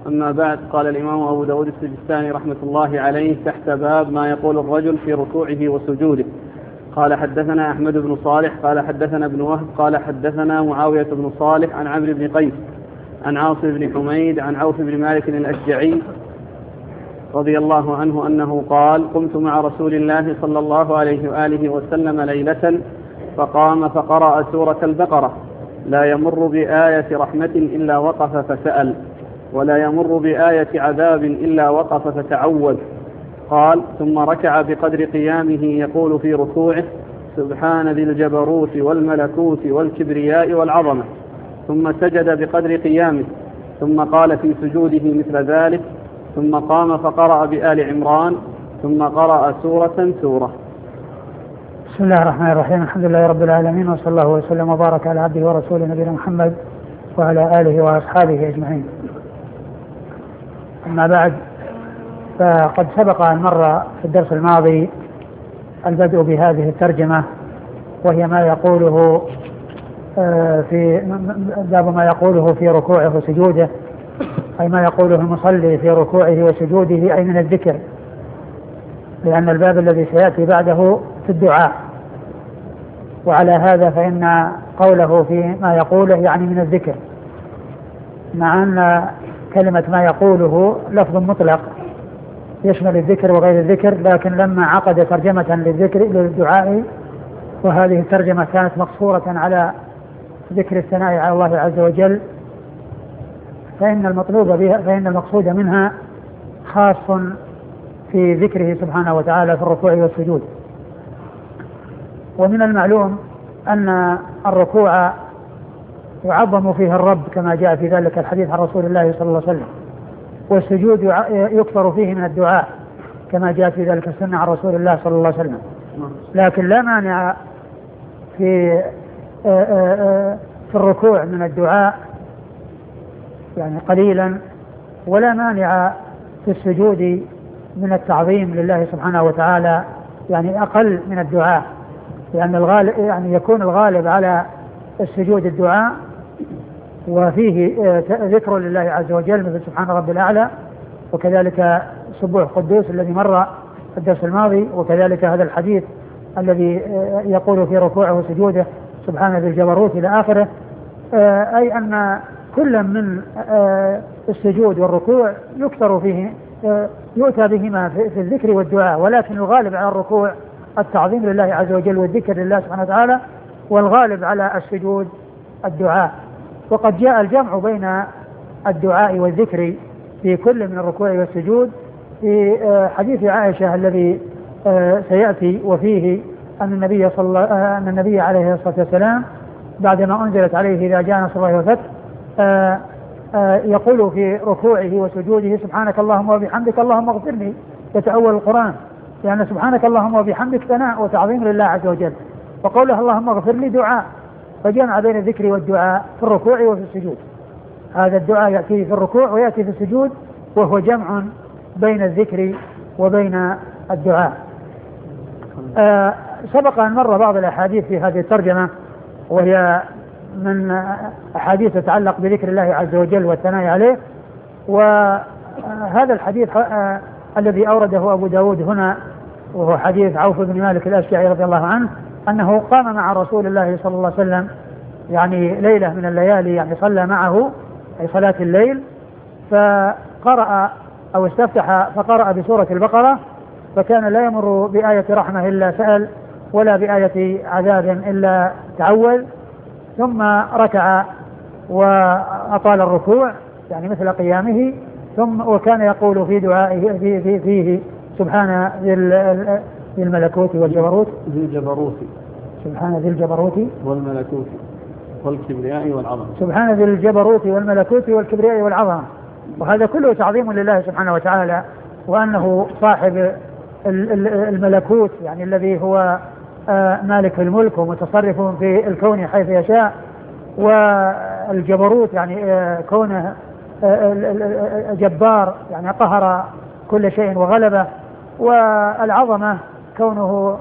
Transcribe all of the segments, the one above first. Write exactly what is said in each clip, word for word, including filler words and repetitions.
أما بعد. قال الإمام أبو داود السجستاني رحمة الله عليه تحت باب ما يقول الرجل في ركوعه وسجوده. قال حدثنا أحمد بن صالح قال حدثنا ابن وهب قال حدثنا معاوية بن صالح عن عمرو بن قيس عن عاصم بن حميد عن عوف بن مالك الأشجعي رضي الله عنه أنه قال قمت مع رسول الله صلى الله عليه وآله وسلم ليلة فقام فقرأ سورة البقرة لا يمر بآية رحمة إلا وقف فسأل ولا يمر بآية عذاب إلا وقف فتعوذ. قال ثم ركع بقدر قيامه يقول في ركوعه سبحان ذي الجبروت والملكوت والكبرياء والعظمة، ثم سجد بقدر قيامه، ثم قال في سجوده مثل ذلك، ثم قام فقرأ بآل عمران، ثم قرأ سورة سورة. بسم الله الرحمن الرحيم. الحمد لله رب العالمين، وصلى الله وسلم وبارك على عبده ورسوله نبينا محمد وعلى آله وأصحابه أجمعين. أما بعد، فقد سبق أن مر في الدرس الماضي البدء بهذه الترجمة، وهي ما يقوله في باب ما يقوله في ركوعه وسجوده، أي ما يقوله المصلي في ركوعه وسجوده، أي من الذكر، لأن الباب الذي سيأتي بعده في الدعاء، وعلى هذا فإن قوله في ما يقوله يعني من الذكر، مع أن كلمة ما يقوله لفظ مطلق يشمل الذكر وغير الذكر، لكن لما عقد ترجمة للذكر للدعاء، وهذه الترجمة كانت مقصورة على ذكر الثناء على الله عز وجل، فإن المطلوب بها فإن المقصود منها خاص في ذكره سبحانه وتعالى في الركوع والسجود. ومن المعلوم أن الركوع يعظم فيه الرب كما جاء في ذلك الحديث عن رسول الله صلى الله عليه وسلم، والسجود يكثر فيه من الدعاء كما جاء في ذلك السنة عن رسول الله صلى الله عليه وسلم. لكن لا مانع في في الركوع من الدعاء يعني قليلا، ولا مانع في السجود من التعظيم لله سبحانه وتعالى يعني أقل من الدعاء، لأن الغالب يعني يكون الغالب على السجود الدعاء، وفيه ذكر لله عز وجل مثل سبحان رب الأعلى، وكذلك سبوح قدوس الذي مر في الدرس الماضي، وكذلك هذا الحديث الذي يقول في ركوعه وسجوده سبحان ذي الجبروت إلى آخره. أي أن كل من السجود والركوع يكثر فيه يؤتى بهما في الذكر والدعاء، ولكن الغالب على الركوع التعظيم لله عز وجل والذكر لله سبحانه وتعالى، والغالب على السجود الدعاء. وقد جاء الجمع بين الدعاء والذكر في كل من الركوع والسجود في حديث عائشة الذي سيأتي، وفيه أن النبي صلى الله أن النبي عليه الصلاة والسلام بعدما أنزلت عليه إذا جاء نصر الله والفتح يقول في ركوعه وسجوده سبحانك اللهم وبحمدك اللهم اغفر لي، يتأول القرآن، لأن سبحانك اللهم وبحمدك ثناء وتعظيم لله عز وجل، وقوله اللهم اغفر لي دعاء، فجمع بين الذكر والدعاء في الركوع وفي السجود. هذا الدعاء يأتي في الركوع ويأتي في السجود، وهو جمع بين الذكر وبين الدعاء. آه سبق أن مر بعض الأحاديث في هذه الترجمة، وهي من أحاديث تتعلق بذكر الله عز وجل والثناء عليه. وهذا الحديث آه الذي أورده أبو داود هنا، وهو حديث عوف بن مالك الأشجعي رضي الله عنه، أنه قام مع رسول الله صلى الله عليه وسلم يعني ليلة من الليالي، يعني صلى معه أي صلاة الليل، فقرأ أو استفتح فقرأ بسورة البقرة، فكان لا يمر بآية رحمة إلا سأل، ولا بآية عذاب إلا تعوذ، ثم ركع وأطال الركوع يعني مثل قيامه، ثم وكان يقول في دعائه فيه, فيه, فيه سبحان ذي الملكوت والجبروت ذي الجبروت سبحان ذي الجبروت والملكوت والكبرياء والعظمة سبحان ذي الجبروت والملكوت والكبرياء والعظمة. وهذا كله تعظيم لله سبحانه وتعالى، وأنه صاحب الملكوت يعني الذي هو مالك الملك ومتصرف في الكون حيث يشاء، والجبروت يعني كونه جبار يعني قهر كل شيء وغلبه، والعظمة كونه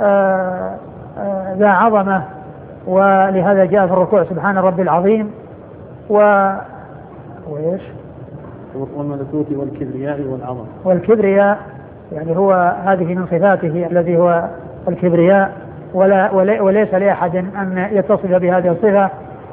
ذا عظمة، ولهذا جاء في الركوع سبحان ربي العظيم و... وإيش والملكوت والكبرياء والعظمة. والكبرياء يعني هو هذه من صفاته الذي هو الكبرياء، ولا وليس لأحد أن يتصف بهذه الصفة،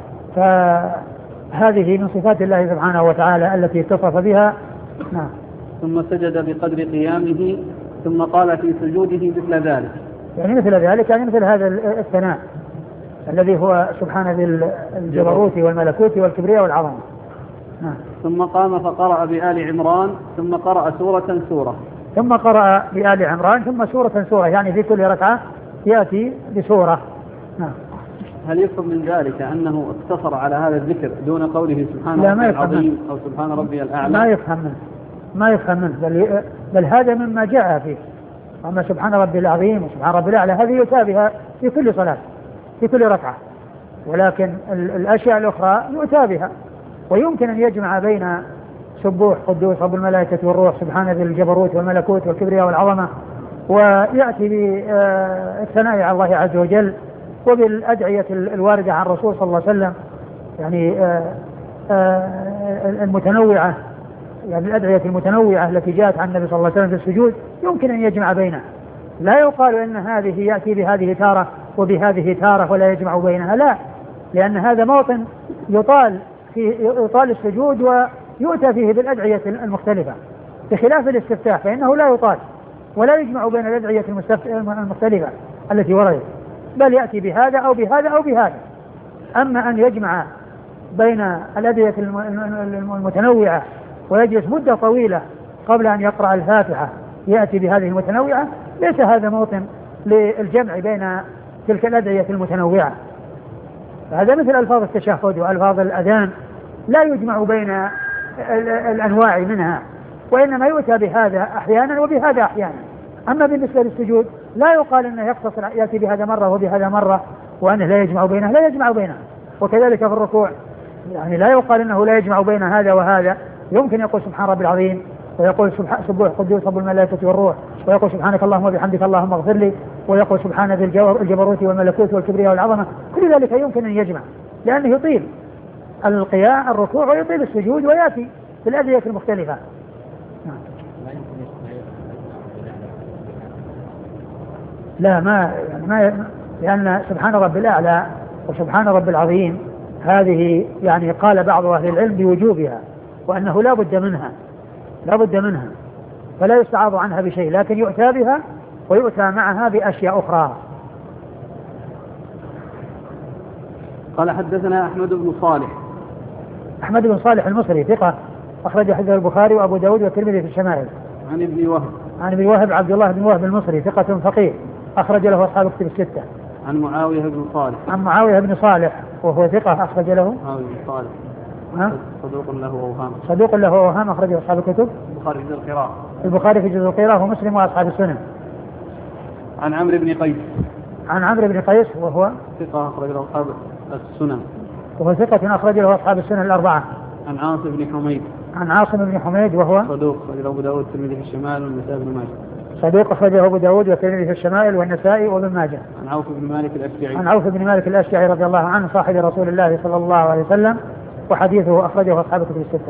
فهذه من صفات الله سبحانه وتعالى التي اتصف بها. نعم. ثم سجد بقدر قيامه ثم قال في سجوده مثل ذلك، يعني مثل ذلك يعني مثل هذا الثناء الذي هو سبحانه ذي الجبروت والملكوت والكبرياء والعظمة. نعم. ثم قام فقرأ بآل عمران ثم قرأ سورة سورة. ثم قرأ بآل عمران ثم سورة سورة، يعني في كل ركعة يأتي بسورة. نعم. هل يفهم من ذلك أنه اقتصر على هذا الذكر دون قوله سبحان ربي العظيم أو سبحان ربي الأعلى؟ ما يفهم منه، ما يفهم منه، بل, بل هذا مما جاء فيه. أما سبحان ربي العظيم وسبحان ربي الأعلى هذه يتابها في كل صلاة في كل ركعة، ولكن الأشياء الأخرى يؤتى بها. ويمكن أن يجمع بين سبوح قدوس رب الملائكة والروح سبحان ذي الجبروت والملكوت والكبرياء والعظمة، ويأتي بالثناء على الله عز وجل وبالأدعية الواردة عن الرسول صلى الله عليه وسلم، يعني المتنوعة، يعني الأدعية المتنوعة التي جاءت عن النبي صلى الله عليه وسلم في السجود، يمكن أن يجمع بينها. لا يقال أن هذه يأتي بهذه تارة وبهذه تارة ولا يجمع بينها، لا، لأن هذا موطن يطال فيه يطال السجود ويؤتى فيه بالأدعية المختلفة، بخلاف الاستفتاح فإنه لا يطال ولا يجمع بين الأدعية المختلفة التي وردت، بل يأتي بهذا أو بهذا أو بهذا. أما أن يجمع بين الأدعية المتنوعة ويجلس مدة طويلة قبل أن يقرأ الفاتحة يأتي بهذه المتنوعة، ليس هذا موطن للجمع بين تلك الأدعية المتنوعة. هذا مثل ألفاظ التشهد وألفاظ الأذان لا يجمع بين الأنواع منها، وإنما يؤتى بهذا أحيانا وبهذا أحيانا. أما بالنسبة للسجود لا يقال أنه يقتصر يأتي بهذا مرة وبهذا مرة وأنه لا يجمع بينها، لا يجمع بينها. وكذلك في الركوع يعني لا يقال أنه لا يجمع بين هذا وهذا، يمكن يقول سبحان ربي العظيم ويقول سبوح قدوس رب الملائكة والروح ويقول سبحانك اللهم وبحمدك اللهم اغفر لي ويقول سبحان ذي الجبروت والملكوت والكبرياء والعظمة. كل ذلك يمكن أن يجمع لأنه يطيل القيام الركوع ويطيل السجود ويأتي في الأدعية المختلفة. لا ما, ما لأن سبحان رب الأعلى وسبحان رب العظيم هذه يعني قال بعض أهل العلم بوجوبها وأنه لا بد منها لا بد منها فلا يستعاض عنها بشيء، لكن يؤتى بها ويؤتى معها بأشياء أخرى. قال حدثنا أحمد بن صالح. أحمد بن صالح المصري ثقة أخرج حديثه البخاري وأبو داود والترمذي في الشمائل. عن ابن وهب. عن ابن وهب عبد الله بن وهب المصري ثقة فقيه أخرج له أصحاب الكتب الستة. عن معاوية بن صالح. عن معاوية بن صالح وهو ثقة أخرج له. معاوية بن صالح صدوق له أوهام. صدوق له أوهام أخرجه أصحاب الكتب. البخاري في جزء القراءة. البخاري في جزء القراءة ومسلم وأصحاب السنن. عن عمرو بن قيس. عن عمرو بن قيس وهو ثقة أخرج له أصحاب السنن. وهو ثقة أخرج له أصحاب السنن الأربعة. عن عاصم بن حميد. عن عاصم بن حميد وهو صدوق أخرجه أبو داود والترمذي في الشمال والنسائي بن ماجه. صدوق أخرجه أبو داود والترمذي في الشمائل والنسائي وابن ماجه. عن عوف بن مالك الأشجعي. عن عوف بن مالك الأشجعي رضي الله عنه صاحب رسول الله صلى الله عليه وسلم وحديثه أخرجه أصحاب الكتب الستة.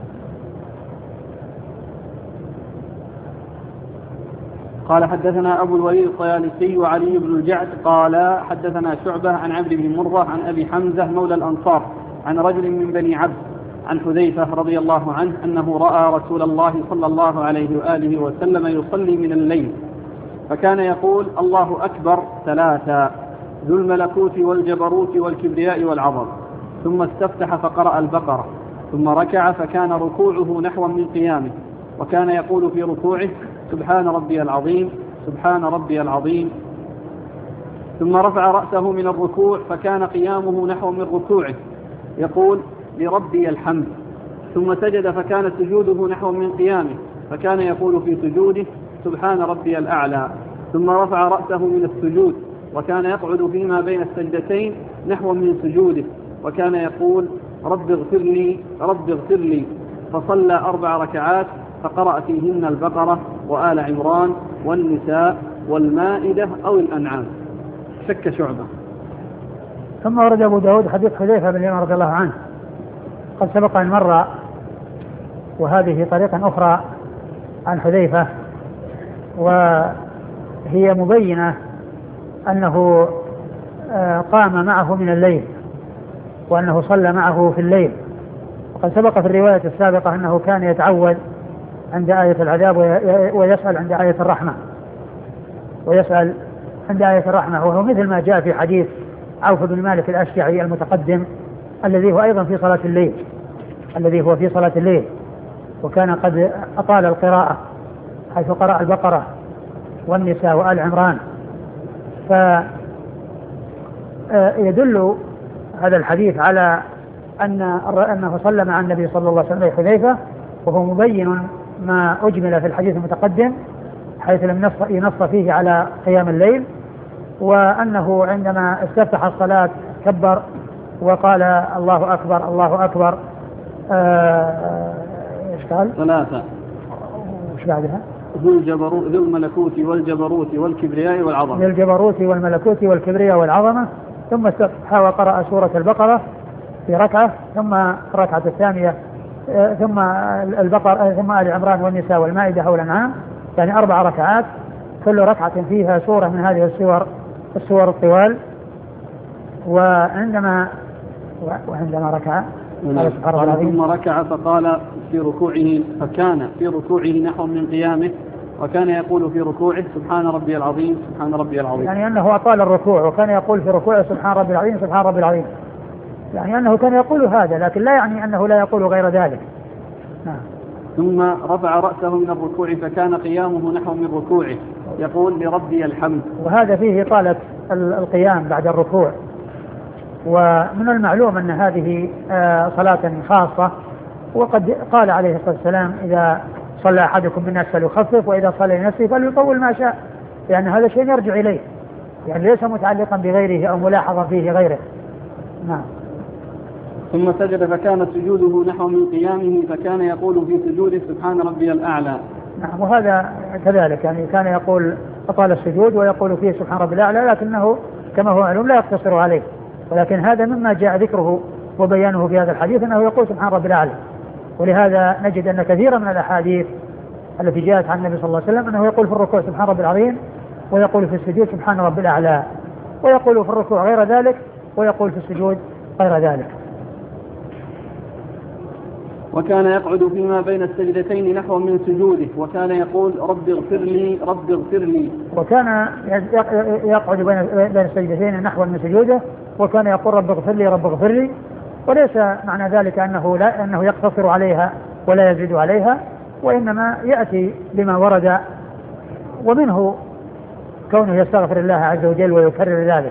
قال حدثنا أبو الوليد الطيالسي وعلي بن الجعد قال حدثنا شعبة عن عبد بن مرة عن أبي حمزة مولى الأنصار عن رجل من بني عبد عن حذيفة رضي الله عنه أنه رأى رسول الله صلى الله عليه وآله وسلم يصلي من الليل فكان يقول الله أكبر ثلاثا ذو الملكوت والجبروت والكبرياء والعظم، ثم استفتح فقرأ البقرة، ثم ركع فكان ركوعه نحو من قيامه، وكان يقول في ركوعه سبحان ربي العظيم سبحان ربي العظيم، ثم رفع رأسه من الركوع فكان قيامه نحو من ركوعه يقول لربي الحمد، ثم سجد فكان سجوده نحو من قيامه فكان يقول في سجوده سبحان ربي الأعلى، ثم رفع رأسه من السجود وكان يقعد فيما بين السجدتين نحو من سجوده وكان يقول رب اغفر لي رب اغفر لي، فصلى أربع ركعات فقرأ فيهن البقرة وآل عمران والنساء والمائدة أو الأنعام. شك شعبة. ثم ورد أبو داود حديث حذيفة بن اليمان رضي الله عنه قد سبق أن مر وهذه طريقة أخرى عن حذيفة، وهي مبينة أنه قام معه من الليل وأنه صلى معه في الليل. وقد سبق في الرواية السابقة أنه كان يتعوذ عند آية العذاب ويسأل عند آية الرحمة ويسأل عند آية الرحمة، وهو مثل ما جاء في حديث عوف بن مالك الأشجعي المتقدم الذي هو أيضا في صلاة الليل الذي هو في صلاة الليل وكان قد أطال القراءة حيث قرأ البقرة والنساء وآل عمران. فيدل هذا الحديث على أن أنه صلى مع النبي صلى الله عليه وسلم حذيفة، وهو مبين ما أجمل في الحديث المتقدم حيث لم ينص فيه على قيام الليل، وأنه عندما استفتح الصلاة كبر وقال الله أكبر الله أكبر. ايش قال؟ ثلاثة. ايش بعدها؟ ذو الجبروت ذو الملكوت والجبروت والكبرياء والعظمة. ذو الجبروت والملكوت والكبرياء والعظمة، ثم استفتح وقرأ سورة البقرة في ركعة، ثم الركعة الثانية ثم البقرة ثم آل عمران والنساء والمائدة أو الأنعام، يعني أربع ركعات كل ركعة فيها سورة من هذه السور السور الطوال. وعندما وعندما ركع ثم ركع فقال في ركوعه فكان في ركوعه نحو من قيامه، وكان يقول في ركوعه سبحان ربي العظيم سبحان ربي العظيم، يعني أنه أطال الركوع وكان يقول في ركوعه سبحان ربي العظيم سبحان ربي العظيم، يعني أنه كان يقول هذا، لكن لا يعني أنه لا يقول غير ذلك. نعم. ثم رفع رأسه من الركوع فكان قيامه نحو من ركوعه يقول لربي الحمد، وهذا فيه طالة القيام بعد الركوع. ومن المعلوم أن هذه صلاة خاصة، وقد قال عليه الصلاة والسلام إذا صلى أحدكم بالناس فليخفف وإذا صلى لنفسه فليطول ما شاء، يعني هذا شيء يرجع إليه، يعني ليس متعلقا بغيره أو ملاحظا فيه غيره. نعم. ثم سجد فكان سجوده نحو من قيامه فكان يقول في سجوده سبحان ربي الأعلى. نعم، وهذا كذلك، يعني كان يقول أطال السجود ويقول فيه سبحان ربي الأعلى، لكنه كما هو معلوم لا يقتصر عليه، ولكن هذا مما جاء ذكره وبيانه في هذا الحديث أنه يقول سبحان ربي الأعلى. ولهذا نجد أن كثيرا من الأحاديث التي جاءت عن النبي صلى الله عليه وسلم أنه يقول في الركوع سبحان ربي العظيم، ويقول في السجود سبحان ربي الأعلى، ويقول في الركوع غير ذلك، ويقول في السجود غير ذلك. وكان يقعد فيما بين السجدتين نحو من سجوده، وكان يقول رب اغفر لي رب اغفر لي، وكان يقعد بين السجدتين نحو من سجوده، وكان يقول رب اغفر لي رب اغفر لي، وليس معنى ذلك أنه لا أنه يقتصر عليها ولا يزيد عليها، وإنما يأتي بما ورد، ومنه كونه يستغفر الله عز وجل ويكرر ذلك.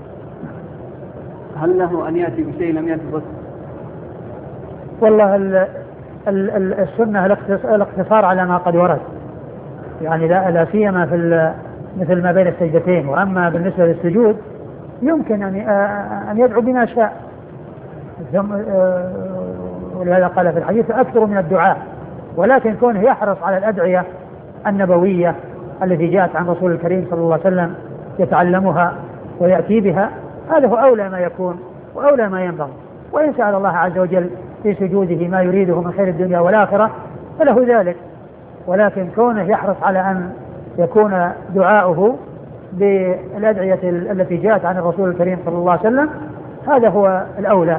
هل له أن يأتي بشيء لم يأتي بس؟ والله ال ال ال السنة الاقتصار على ما قد ورد، يعني لا, لا سيما في مثل ما بين السجدتين. وأما بالنسبة للسجود يمكن أن أن يدعو بما شاء، ولهذا قال في الحديث أكثر من الدعاء، ولكن كونه يحرص على الأدعية النبوية التي جاءت عن رسول الكريم صلى الله عليه وسلم يتعلمها ويأتي بها، هذا هو أولى ما يكون وأولى ما ينبغي. وإن سأل الله عز وجل في سجوده ما يريده من خير الدنيا والآخرة فله ذلك، ولكن كونه يحرص على أن يكون دعاؤه بالأدعية التي جاءت عن الرسول الكريم صلى الله عليه وسلم هذا هو الأولى.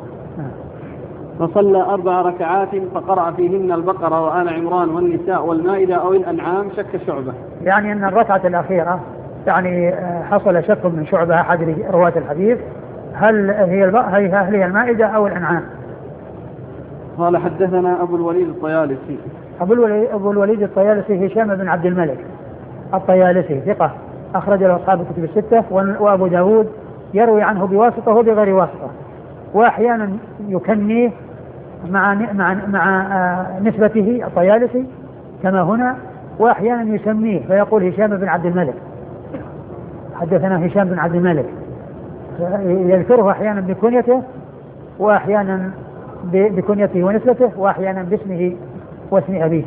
فصلى أربع ركعات فقرأ فيهن البقرة وآل عمران والنساء والمائدة أو الأنعام. شك شعبة، يعني أن الركعة الأخيرة يعني حصل شك من شعبة أحد رواة الحديث هل هي هل هي المائدة أو الأنعام. قال حدثنا أبو الوليد الطيالسي. أبو الوليد, أبو الوليد الطيالسي هشام بن عبد الملك الطيالسي ثقة أخرج له أصحاب الكتب الستة، وأبو داود يروي عنه بواسطة وبغير واسطة، وأحيانا يكنيه مع مع مع نسبته الطيالسي كما هنا، وأحيانا يسميه فيقول هشام بن عبد الملك حدثنا هشام بن عبد الملك، يذكره أحيانا بكنيته وأحيانا بكنيته ونسبته وأحيانا باسمه واسم أبيه.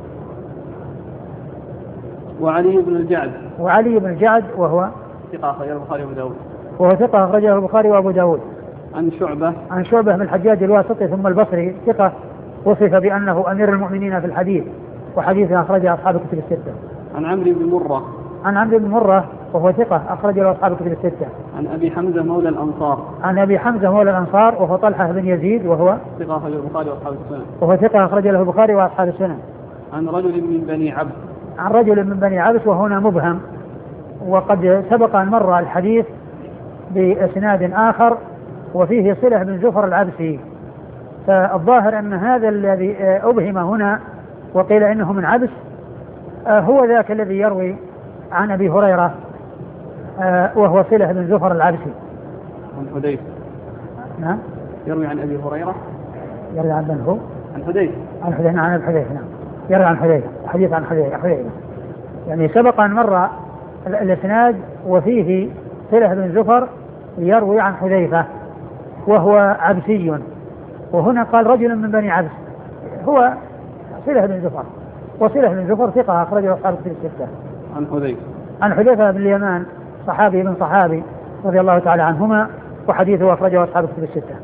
وعلي بن الجعد وعلي بن الجعد وهو ثقة أخرجه البخاري وأبو داود وهو ثقة أخرجه البخاري وأبو داود. عن شعبة عن شعبة من الحجاج الواسطي ثم البصري ثقة وصف بأنه أمير المؤمنين في الحديث، وحديث أخرجه أصحاب الكتب الستة. عن عمرو بن مرة. عن عمرو بن مرة وهو ثقة أخرج له أصحاب الكتب الستة. عن أبي حمزة مولى الأنصار. عن أبي حمزة مولى الأنصار وهو طلحة بن يزيد وهو ثقة أخرج له البخاري وأصحاب السنن. وهو ثقة أخرج له البخاري وأصحاب السنن. عن رجل من بني عبد. عن رجل من بني عبس وهنا مبهم، وقد سبق أن مر الحديث بإسناد آخر وفيه صلة بن زفر العبسي، فالظاهر أن هذا الذي أبهم هنا وقيل إنه من عبس هو ذاك الذي يروي عن أبي هريرة وهو صلة بن زفر العبسي. عن حذيفة. نعم. يروي عن أبي هريرة. يروي عن من هو؟ عن حذيفة. عن حذيفة. عن حذيفة. نعم. يروي عن حذيفة. حديث عن حذيفة. يعني سبق أن مر الإسناد وفيه صلة بن زفر يروي عن حذيفة وهو عبسي، وهنا قال رجل من بني عبس هو صلة بن زفر، وصلة بن زفر ثقة أخرجه أصحاب الكتب الستة. عن حذيفة. عن حذيفة بن اليمان صحابي بن صحابي رضي الله تعالى عنهما، وحديثه أخرجه أصحاب الكتب الستة.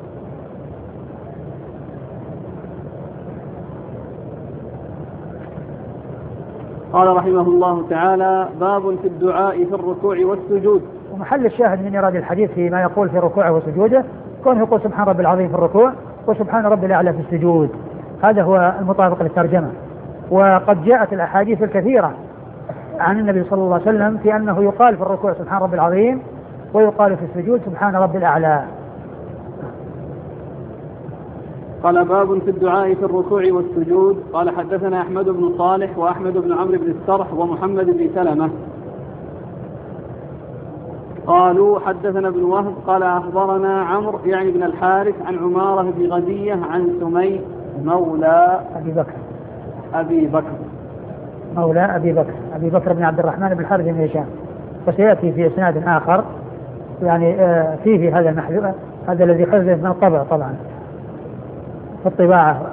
قال رحمه الله تعالى: باب في الدعاء في الركوع والسجود. ومحل الشاهد من إيراد الحديث فيما يقول في ركوعه وسجوده كونه يقول سبحان ربي العظيم في الركوع وسبحان ربي الأعلى في السجود، هذا هو المطابق للترجمة. وقد جاءت الأحاديث الكثيرة عن النبي صلى الله عليه وسلم في أنه يقال في الركوع سبحان ربي العظيم ويقال في السجود سبحان ربي الأعلى. قال: باب في الدعاء في الركوع والسجود. قال: حدثنا أحمد بن صالح وأحمد بن عمرو بن السرح ومحمد بن سلمة قالوا: حدثنا ابن وهب قال: أخبرنا عمرو يعني بن الحارث عن عمارة بن غزية عن سمي مولى أبي بكر أبي بكر مولى أبي بكر أبي بكر بن عبد الرحمن بن الحارث بن هشام. وسيأتي في إسناد آخر يعني فيه هذا المحذوف، هذا الذي خرج من الطبع طبعا في الطباعة.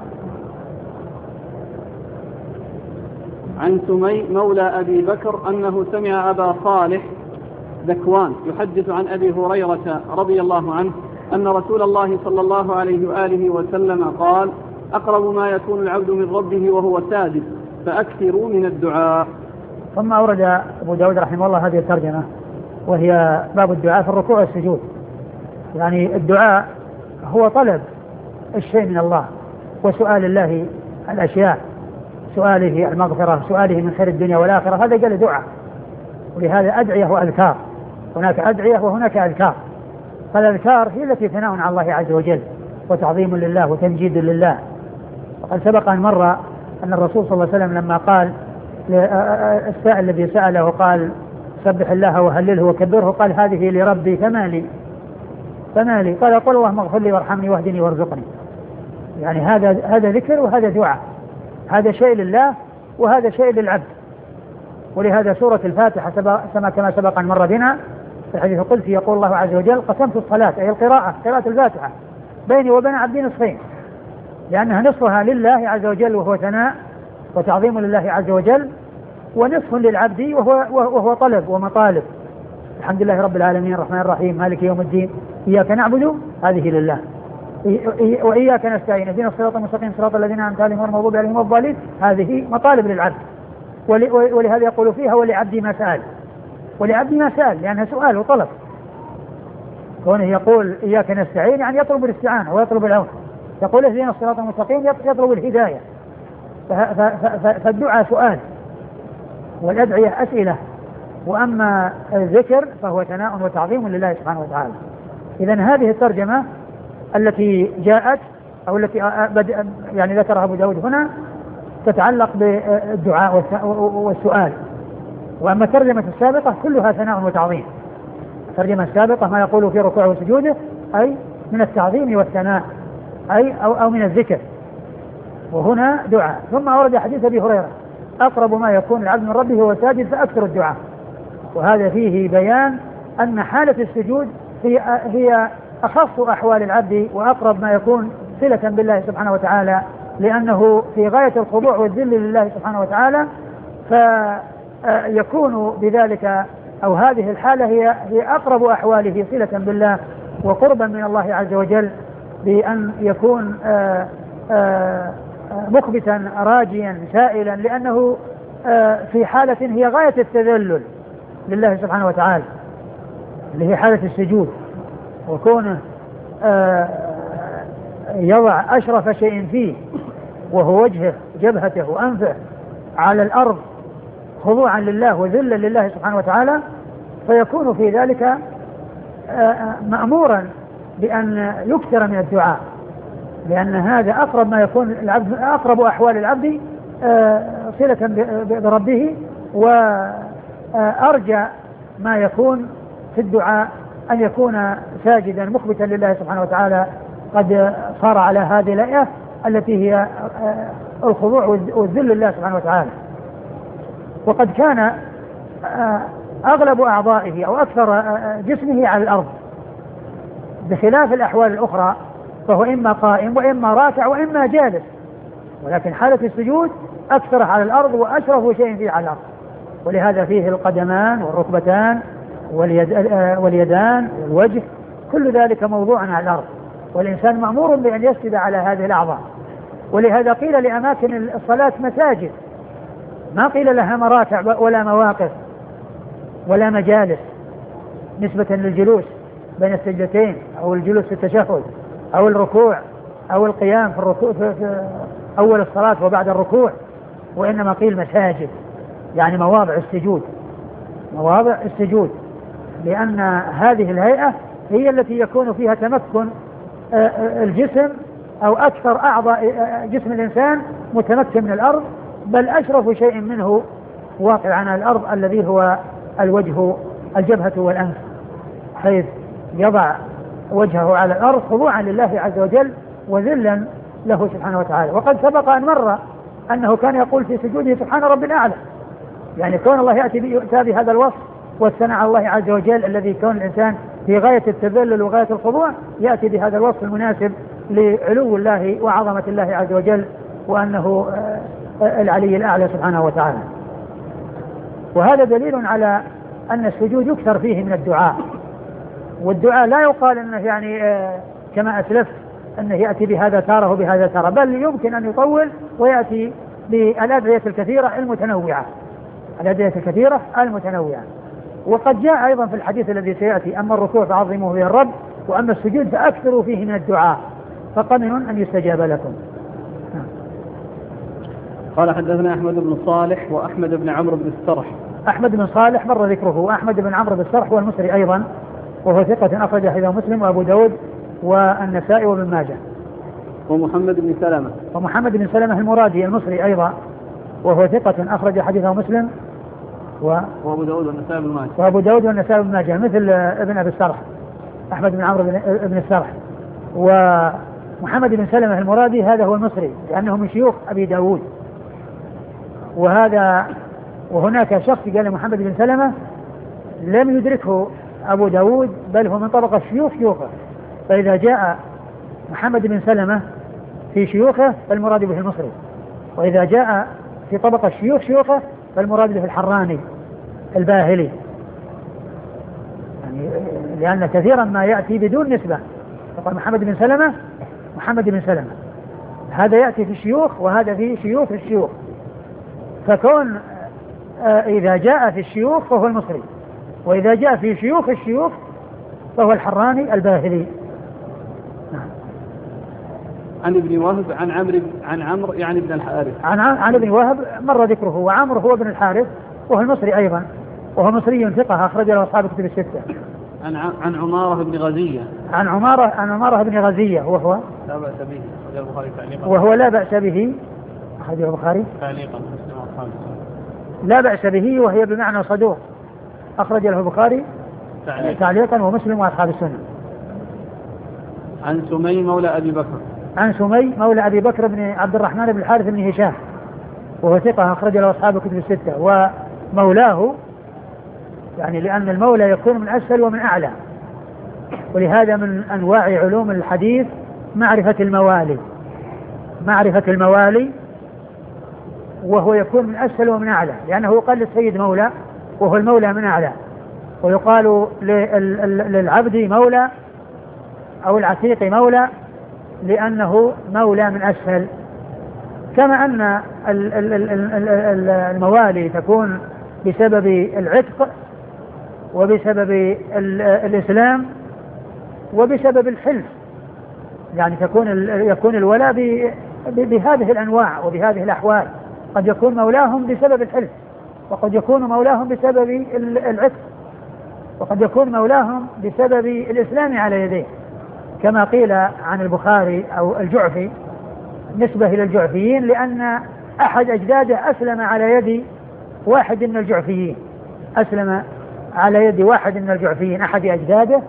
عن سمي مولى أبي بكر أنه سمع أبا صالح ذكوان يحدث عن أبي هريرة رضي الله عنه أن رسول الله صلى الله عليه وآله وسلم قال: أقرب ما يكون العبد من ربه وهو ساجد فأكثروا من الدعاء. ثم أورد أبو داود رحمه الله هذه الترجمة وهي باب الدعاء في الركوع والسجود. يعني الدعاء هو طلب الشيء من الله وسؤال الله الأشياء، سؤاله المغفرة، سؤاله من خير الدنيا والآخرة، هذا قال دعاء. ولهذا أدعية وأذكار، هناك أدعية وهناك أذكار. فالأذكار هي التي ثناء على الله عز وجل وتعظيم لله وتمجيد لله. وقد سبق أن مر أن الرسول صلى الله عليه وسلم لما قال السائل الذي سأله وقال سبح الله وهلله وكبره قال: هذه لربي فما لي فما لي قال: قل اللهم اغفر لي وارحمني واهدني وارزقني. يعني هذا هذا ذكر وهذا دعاء، هذا شيء لله وهذا شيء للعبد. ولهذا سورة الفاتحة كما سبق أن مر بنا في الحديث القدسي يقول الله عز وجل: قسمت الصلاة أي القراءة قراءة الفاتحة بيني وبين عبدي نصفين، لأنها نصفها لله عز وجل وهو ثناء وتعظيم لله عز وجل، ونصف للعبد وهو, وهو طلب ومطالب. الحمد لله رب العالمين الرحمن الرحيم مالك يوم الدين إياك نعبد هذه لله، وإياك نستعين اهدنا الصراط المستقيم صراط الذين أنعمت عليهم غير المغضوب عليهم ولا الضالين، هذه مطالب للعبد. ولهذا يقول فيها: ولعبدي ما سأل. ولعبدي ما سأل لأنها سؤال وطلب. كونه يقول إياك نستعين يعني يطلب الاستعانة ويطلب العون، يقول اهدنا الصراط المستقيم يطلب الهداية. فالدعاء سؤال والأدعية أسئلة، وأما الذكر فهو ثناء وتعظيم لله سبحانه وتعالى. إذن هذه الترجمة التي جاءت أو التي يعني ذكرها أبو داود هنا تتعلق بالدعاء والسؤال. وأما الترجمة السابقة كلها ثناء وتعظيم. الترجمة السابقة ما يقول في ركوعه وسجوده أي من التعظيم والثناء أي أو, أو من الذكر، وهنا دعاء. ثم أورد حديث أبي هريرة: أقرب ما يكون العبد من ربه وهو ساجد فأكثر الدعاء. وهذا فيه بيان أن حالة السجود هي, هي أخص أحوال العبد وأقرب ما يكون صلة بالله سبحانه وتعالى، لأنه في غاية الخضوع والذل لله سبحانه وتعالى، فيكون بذلك أو هذه الحالة هي, هي أقرب أحواله صلة بالله وقربا من الله عز وجل، بأن يكون مخبتا راجيا سائلا، لأنه في حالة هي غاية التذلل لله سبحانه وتعالى، اللي هي حالة السجود، وكونه يضع أشرف شيء فيه وهو وجهه جبهته وأنفه على الأرض خضوعا لله وذلا لله سبحانه وتعالى، فيكون في ذلك مأمورا بأن يكثر من الدعاء، لأن هذا أقرب ما يكون العبد، أقرب أحوال العبد صلة بربه، وأرجى ما يكون في الدعاء أن يكون ساجدا مخبتا لله سبحانه وتعالى، قد صار على هذه الآية التي هي الخضوع والذل لله سبحانه وتعالى. وقد كان أغلب أعضائه أو أكثر جسمه على الأرض، بخلاف الأحوال الأخرى، فهو إما قائم وإما راكع وإما جالس، ولكن حالة السجود أكثر على الأرض وأشرف شيء فيه على الأرض، ولهذا فيه القدمان والركبتان واليد واليدان والوجه، كل ذلك موضوع على الأرض، والإنسان مأمور بأن يسجد على هذه الأعضاء. ولهذا قيل لأماكن الصلاة مساجد، ما قيل لها مراكع ولا مواقف ولا مجالس، نسبة للجلوس بين السجدتين أو الجلوس في التشهد أو الركوع أو القيام في الركوع في أول الصلاة وبعد الركوع، وإنما قيل مساجد، يعني مواضع السجود، مواضع السجود، لأن هذه الهيئة هي التي يكون فيها تمكن الجسم أو أكثر أعضاء جسم الإنسان متمكن من الأرض، بل أشرف شيء منه واقع على الأرض الذي هو الوجه، الجبهة والأنف، حيث يضع وجهه على الأرض خضوعا لله عز وجل وذلا له سبحانه وتعالى. وقد سبق أن مر أنه كان يقول في سجوده سبحان رب الأعلى، يعني كون الله يأتي بهذا الوصف والثناء على الله عز وجل الذي كون الإنسان في غاية التذلل وغاية الخضوع، يأتي بهذا الوصف المناسب لعلو الله وعظمة الله عز وجل، وأنه العلي الأعلى سبحانه وتعالى. وهذا دليل على أن السجود يكثر فيه من الدعاء، والدعاء لا يقال أنه يعني كما أسلفت أنه يأتي بهذا تارة وبهذا تارة، بل يمكن أن يطول ويأتي بالأدعية الكثيرة المتنوعة، الأدعية الكثيرة المتنوعة. وقد جاء أيضا في الحديث الذي سيأتي: أما الركوع فعظموا به الرب، وأما السجود فأكثروا فيه من الدعاء، فقمن أن يستجاب لكم. قال حدثنا أحمد بن صالح وأحمد بن عمرو بن السرح. أحمد بن صالح مر ذكره، وأحمد بن عمرو بن السرح هو المصري أيضا، وهو ثقة أخرج حديثه مسلم وأبو داود والنسائي وابن ماجه. ومحمد بن سلمة ومحمد بن سلمة المرادي المصري أيضا، وهو ثقة أخرج حديثه مسلم و... وأبو داود والنسائي وابن ماجه. وأبو داود والنسائي وابن ماجه، مثل ابن أبي السرح أحمد بن عمرو بن السرح. ومحمد بن سلمة المرادي هذا هو المصري، لأنه من شيوخ أبي داود. وهذا وهناك شخص قال محمد بن سلمة لم يدركه أبو داود، بل هو من طبقة شيوخ شيوخه، فإذا جاء محمد بن سلمة في شيوخه فالمراد به المصري، وإذا جاء في طبقة شيوخ شيوخه فالمراد به الحراني الباهلي، يعني لأن كثيرا ما يأتي بدون نسبة، فقال محمد بن سلمة محمد بن سلمة، هذا يأتي في الشيوخ وهذا في شيوخ الشيوخ، فكون إذا جاء في الشيوخ فهو المصري، وإذا جاء في شيوخ الشيوخ فهو الحراني الباهلي. عن ابن وهب عن عمرو عن عمرو يعني ابن الحارث عن عن ابن وهب مر ذكره، وعمرو هو ابن الحارث وهو المصري أيضا، وهو مصري ثقة أخرج له أصحاب الكتب الستة. عن عن عمارة بن غزية عن عمارة عن عمارة بن غزية وهو لا بأس به أخرجه البخاري تعليقا وهو لا بأس به أخرجه البخاري تعليقا لا بأس به، وهي بمعنى صدوق أخرج له البخاري تعليقا, تعليقا ومسلم وأصحاب السنة. عن سمي مولى أبي بكر عن سمي مولى أبي بكر بن عبد الرحمن بن الحارث بن هشام، وهو ثقة أخرج له أصحاب الكتب الستة. ومولاه يعني لأن المولى يكون من أسفل ومن أعلى، ولهذا من أنواع علوم الحديث معرفة الموالي معرفة الموالي وهو يكون من أسفل ومن أعلى، لأنه يقال للسيد مولى وهو المولى من أعلى، ويقال للعبد مولى أو العتيق مولى لأنه مولى من أسفل، كما أن الموالي تكون بسبب العتق وبسبب الإسلام وبسبب الحلف، يعني تكون يكون الولاء بهذه الأنواع وبهذه الأحوال. قد يكون مولاهم بسبب الحلف، وقد يكون مولاهم بسبب العتق، وقد يكون مولاهم بسبب الإسلام على يديه، كما قيل عن البخاري أو الجعفي نسبة إلى الجعفيين، لأن أحد أجداده أسلم على يد واحد من الجعفيين، أسلم على يد واحد من الجعفيين أحد أجداده،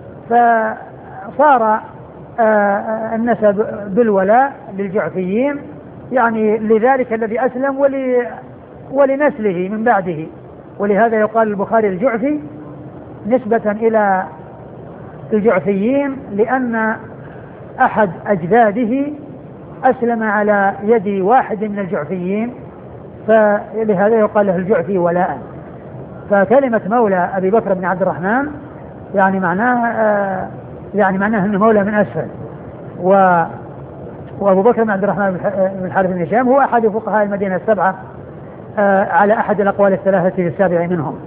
فصار النسب بالولاء للجعفيين، يعني لذلك الذي أسلم ول ولنسله من بعده. ولهذا يقال البخاري الجعفي نسبة إلى الجعفيين، لأن أحد أجداده أسلم على يد واحد من الجعفيين، فلهذا يقال له الجعفي ولاء. فكلمة مولى أبي بكر بن عبد الرحمن يعني معناه آه يعني معناه أنه مولى من أسفل. و وأبو بكر بن عبد الرحمن بن الحارث بن هشام هو أحد فقهاء المدينة السبعة آه على أحد الأقوال الثلاثة للسابع منهم.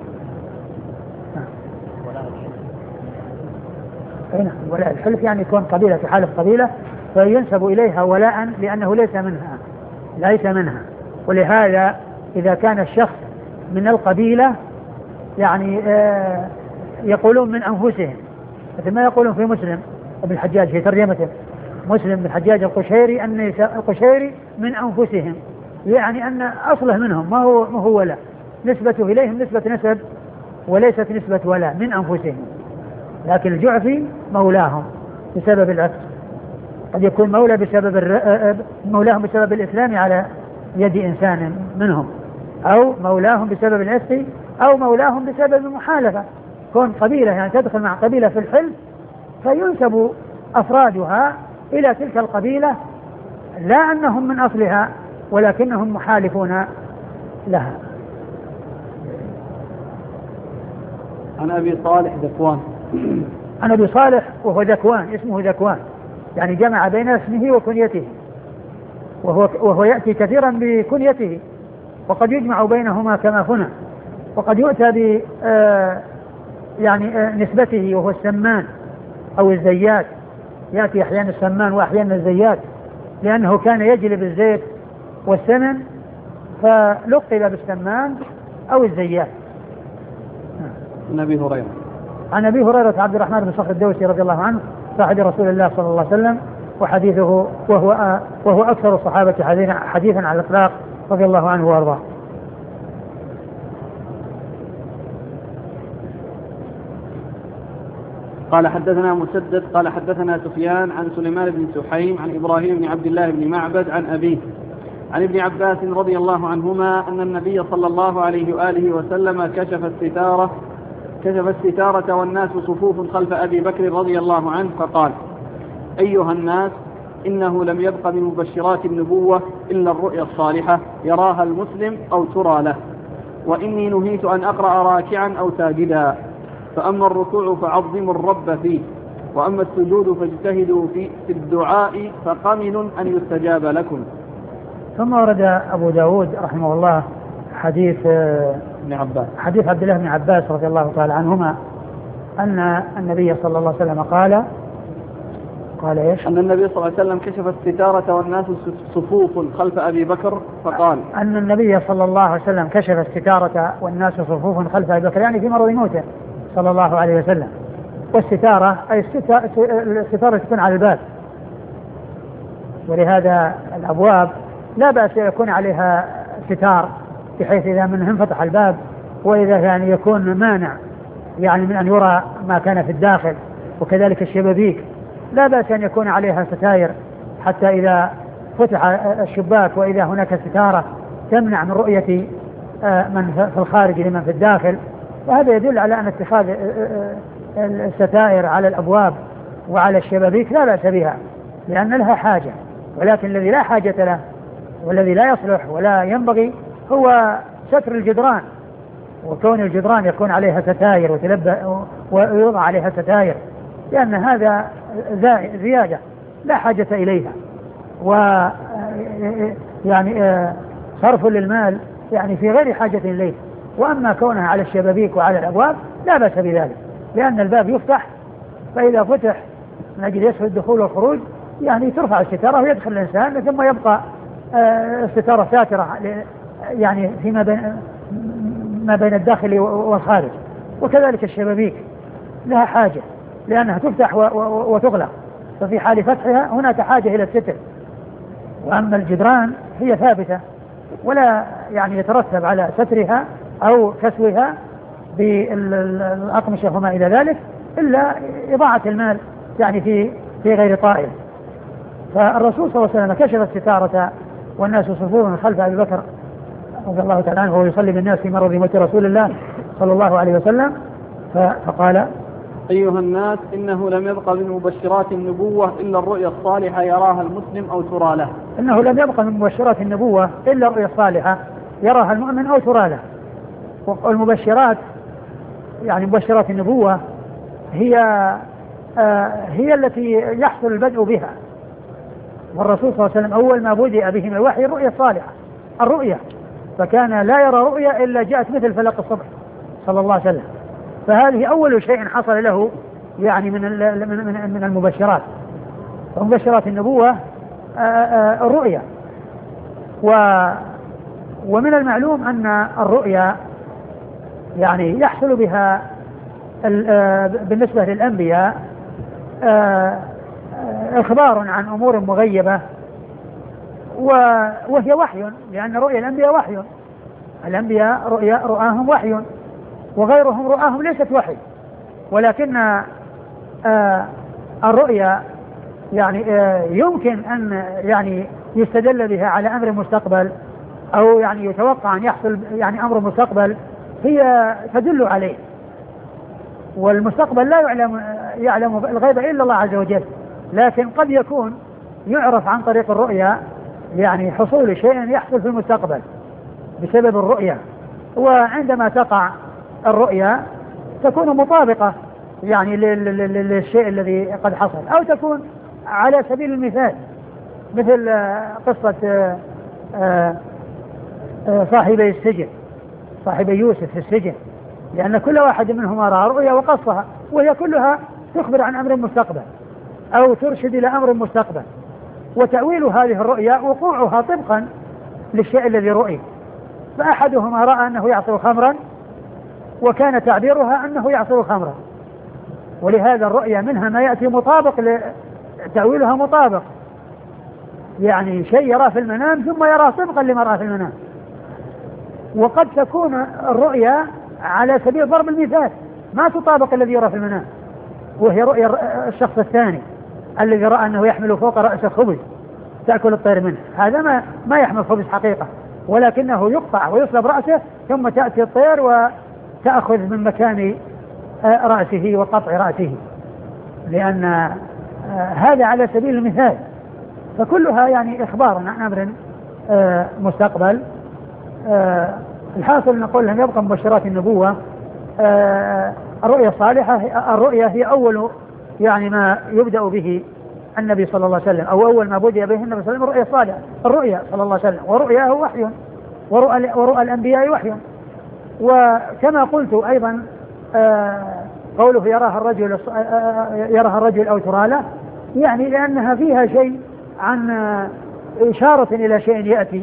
هنا ولاء الحلف يعني يكون قبيلة تحالف قبيلة فينسب إليها ولاء لأنه ليس منها ليس منها ولهذا إذا كان الشخص من القبيلة يعني آه يقولون من أنفسهم، مثل ما يقولون في مسلم ابن الحجاج في ترجمته، مسلم بن الحجاج القشيري أن القشيري من أنفسهم، يعني أن أصله منهم، ما هو ما هو ولا نسبته إليهم نسبة نسب وليست نسبة ولا من أنفسهم. لكن الجعفي مولاهم بسبب العتق، قد يكون مولى بسبب مولاهم بسبب الإسلام على يد إنسان منهم، أو مولاهم بسبب العتق، أو مولاهم بسبب المحالفة، كون قبيلة يعني تدخل مع قبيلة في الحلف فينسب أفرادها إلى تلك القبيلة، لا أنهم من أصلها ولكنهم محالفون لها. عن أبي صالح ذكوان عن أبي صالح وهو ذكوان، اسمه ذكوان يعني جمع بين اسمه وكنيته، وهو, وهو يأتي كثيرا بكنيته، وقد يجمع بينهما كما هنا، وقد يؤتى ب آه يعني آه نسبته وهو السمان أو الزيات، يأتي أحيانا السمان وأحيانا الزيات، لأنه كان يجلب الزيت والسمن فلقب بالسمان أو الزيات. عن أبي هريرة عن أبي هريرة عبد الرحمن بن صخر الدوسي رضي الله عنه صاحب رسول الله صلى الله عليه وسلم، وحديثه وهو وهو أكثر الصحابة حديثا على الإطلاق رضي الله عنه وأرضاه. قال حدثنا مسدد قال حدثنا سفيان عن سليمان بن سحيم عن إبراهيم بن عبد الله بن معبد عن أبيه عن ابن عباس رضي الله عنهما أن النبي صلى الله عليه وآله وسلم كشف الستارة كشف الستارة والناس صفوف خلف أبي بكر رضي الله عنه فقال: أيها الناس، إنه لم يبق من مبشرات النبوة إلا الرؤيا الصالحة يراها المسلم أو ترى له، وإني نهيت أن أقرأ راكعا أو ساجدا، فأما الركوع فعظموا الرب فيه، وأما السجود فاجتهدوا في الدعاء فقمن أن يستجاب لكم. ثم ورد أبو داود رحمه الله حديث ابن عباس حديث عبد الله بن عباس رضي الله تعالى عنهما أن النبي صلى الله عليه وسلم قال قال إيش؟ أن النبي صلى الله عليه وسلم كشف الستارة والناس صفوف خلف أبي بكر فقال: أن النبي صلى الله عليه وسلم كشف الستارة والناس صفوف خلف أبي بكر، يعني في مرض موته صلى الله عليه وسلم. والستارة أي الستارة تكون على الباب، ولهذا الأبواب لا بأس يكون عليها ستار، بحيث إذا منه انفتح الباب وإذا يعني يكون مانع يعني من أن يرى ما كان في الداخل. وكذلك الشبابيك لا بأس أن يكون عليها ستائر، حتى إذا فتح الشباك وإذا هناك ستارة تمنع من رؤية من في الخارج لمن في الداخل. وهذا يدل على أن اتخاذ الستائر على الأبواب وعلى الشبابيك لا بأس بها، لأن لها حاجة. ولكن الذي لا حاجة له والذي لا يصلح ولا ينبغي هو ستر الجدران، وكون الجدران يكون عليها ستائر وتلبى ويوضع عليها ستائر، لأن هذا زيادة لا حاجة إليها، و يعني صرف للمال يعني في غير حاجة إليه. وأما كونها على الشبابيك وعلى الأبواب لا بأس بذلك، لأن الباب يفتح، فإذا فتح من أجل يسهل الدخول والخروج يعني ترفع الستارة ويدخل الإنسان، ثم يبقى الستارة ساترة يعني فيما بين ما بين الداخل والخارج. وكذلك الشبابيك لها حاجة لأنها تفتح وتغلق، ففي حال فتحها هناك حاجة إلى الستر. وأما الجدران هي ثابتة ولا يعني يترتب على سترها أو كسوها بالأقمشة وما إلى ذلك إلا إضاعة المال يعني في في غير طائل. فالرسول صلى الله عليه وسلم كشف الستارة والناس صفور خلف أبي بكر رضي الله تعالى عنه وهو يصلي بالناس في مرض موت رسول الله صلى الله عليه وسلم، فقال: أيها الناس، إنه لم يبق من مبشرات النبوة إلا الرؤيا الصالحة يراها المسلم أو ترى له. إنه لم يبق من مبشرات النبوة إلا الرؤيا الصالحة يراها المؤمن أو ترى له. والمبشرات يعني مبشرات النبوة هي آه هي التي يحصل البدء بها. والرسول صلى الله عليه وسلم أول ما بدأ به من الوحي الرؤيا الصالحة، الرؤيا، فكان لا يرى رؤيا إلا جاءت مثل فلق الصبح صلى الله عليه وسلم. فهذه أول شيء حصل له يعني من من من المبشرات. ومبشرات النبوة الرؤيا. ومن المعلوم أن الرؤيا يعني يحصل بها بالنسبة للأنبياء إخبار عن أمور مغيبة، وهي وحي، لأن رؤيا الأنبياء وحي. الأنبياء رؤيا رؤاهم وحي، وغيرهم رؤاهم ليست وحي. ولكن آه الرؤيا يعني آه يمكن أن يعني يستدل بها على أمر مستقبل، أو يعني يتوقع أن يحصل يعني أمر مستقبل هي تدل عليه. والمستقبل لا يعلم يعلم الغيب إلا الله عز وجل، لكن قد يكون يعرف عن طريق الرؤيا يعني حصول شيء يحصل في المستقبل بسبب الرؤيا. وعندما تقع الرؤيا تكون مطابقة يعني للشيء الذي قد حصل، أو تكون على سبيل المثال مثل قصة صاحبي السجن، صاحبي يوسف في السجن، لأن كل واحد منهما رأى رؤيا وقصها، وهي كلها تخبر عن أمر مستقبل أو ترشد إلى أمر مستقبل. وتأويل هذه الرؤيا وقوعها طبقا للشيء الذي رؤي. فأحدهما رأى أنه يعصر خمرا، وكان تعبيرها أنه يعصر خمرا، ولهذا الرؤيا منها ما يأتي مطابق تأويلها مطابق، يعني شيء يراه في المنام ثم يراه طبقا لما رأى في المنام. وقد تكون الرؤيا على سبيل ضرب المثال ما تطابق الذي يرى في المنام، وهي رؤيا الشخص الثاني الذي رأى أنه يحمل فوق رأسه خبز تأكل الطير منه. هذا ما ما يحمل خبز حقيقة، ولكنه يقطع ويصلب رأسه ثم تأتي الطير وتأخذ من مكان رأسه وقطع رأسه، لأن هذا على سبيل المثال. فكلها يعني إخبار عن أمر مستقبل. الحاصل نقول لم يبقى مبشرات النبوة الرؤيا الصالحة. الرؤيا هي أول يعني ما يبدأ به النبي صلى الله عليه وسلم، أو أول ما بدأ به النبي صلى الله عليه وسلم الرؤيا الصالحة، الرؤيا صلى الله عليه وسلم. ورؤياه وحي، ورؤى, ورؤى الأنبياء وحي. وكما قلت أيضا قوله يراها الرجل يراها الرجل أو ترى له، يعني لأنها فيها شيء عن إشارة إلى شيء يأتي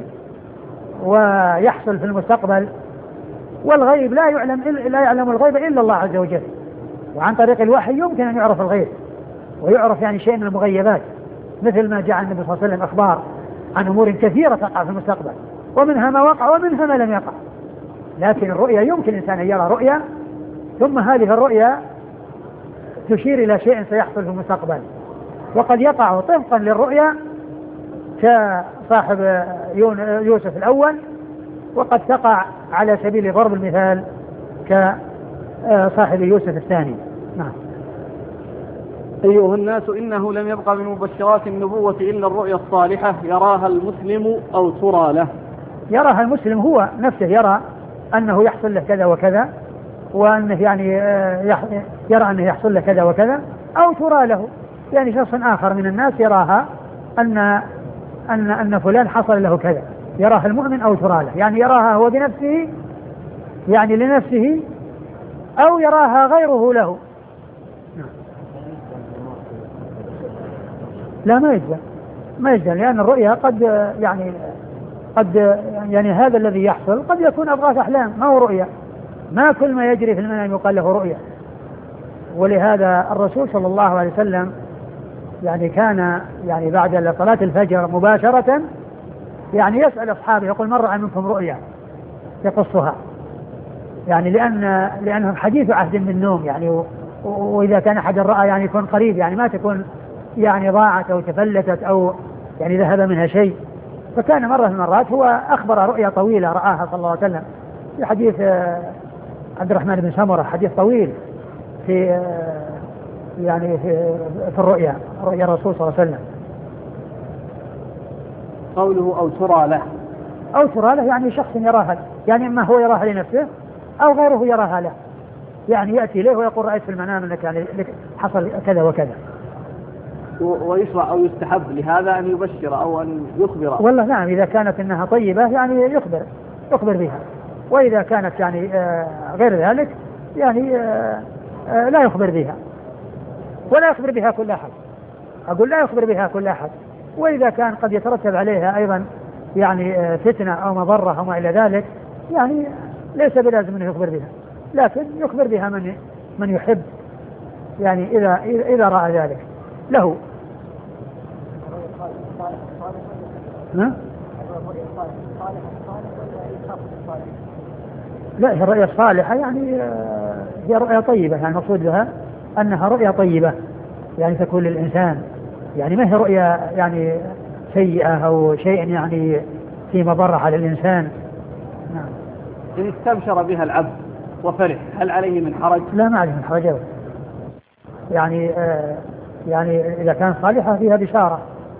ويحصل في المستقبل. والغيب لا يعلم لا يعلم الغيب إلا الله عز وجل، وعن طريق الوحي يمكن أن يعرف الغيب ويعرف يعني شيء من المغيبات، مثل ما جاء النبي صلى الله عليه وسلم أخبار عن أمور كثيرة تقع في المستقبل، ومنها ما وقع ومنها ما لم يقع. لكن الرؤيا يمكن الإنسان أن يرى رؤيا ثم هذه الرؤيا تشير إلى شيء سيحصل في المستقبل، وقد يقع طبقا للرؤيا كصاحب يوسف الأول، وقد تقع على سبيل ضرب المثال كصاحب يوسف الثاني. نعم. أيها الناس، إنه لم يبقى من مبشرات النبوة إلا الرؤيا الصالحة يراها المسلم أو ترى له. يراها المسلم هو نفسه، يرى أنه يحصل له كذا وكذا، وأنه يعني يرى أنه يحصل له كذا وكذا، أو ترى له يعني شخص آخر من الناس يراها أن أن أن فلان حصل له كذا، يراها المؤمن أو ترى له، يعني يراها هو بنفسه يعني لنفسه أو يراها غيره له. لا ما يجزم ما يجزم لأن الرؤيا قد يعني قد يعني هذا الذي يحصل قد يكون أضغاث أحلام ما هو رؤيا، ما كل ما يجري في المنام يقال له رؤيا. ولهذا الرسول صلى الله عليه وسلم يعني كان يعني بعد صلاة الفجر مباشرة يعني يسأل أصحابه يقول من رأى منكم رؤيا يقصها، يعني لأن لأنهم حديث عهد بالنوم يعني، وإذا كان أحد رأى يعني يكون قريب يعني ما تكون يعني ضاعت أو تفلتت أو يعني ذهب منها شيء. فكان مرة من المرات هو أخبر رؤيا طويلة رآها صلى الله عليه وسلم في حديث عبد الرحمن بن سمرة، حديث طويل في يعني في, في الرؤيا رؤيا الرسول صلى الله عليه وسلم. قوله أو ترى له، أو ترى له يعني شخص يراها، يعني إما هو يراها لنفسه أو غيره يراها له، يعني يأتي له ويقول رأيت في المنام أنك يعني حصل كذا وكذا. ويشرع أو يستحب لهذا أن يبشر أو أن يخبر. والله نعم إذا كانت إنها طيبة يعني يخبر يخبر بها، وإذا كانت يعني آه غير ذلك يعني آه آه لا يخبر بها، ولا يخبر بها كل أحد، أقول لا يخبر بها كل أحد. وإذا كان قد يترتب عليها أيضا يعني آه فتنة أو مضرة أو ما إلى ذلك يعني ليس بلازم أنه يخبر بها، لكن يخبر بها من من يحب يعني إذا إذا رأى ذلك له. ها؟ لا هي الرؤيا الصالحة يعني هي رؤيا طيبة، يعني المقصود بها أنها رؤيا طيبة يعني تكون للإنسان، يعني ما هي رؤيا يعني سيئة أو شيء يعني في مضرة على الإنسان. نعم. إن استبشر بها العبد وفرح هل عليه من حرج؟ لا ما عليه من حرج يعني آه يعني إذا كان صالحة فيها بشارة،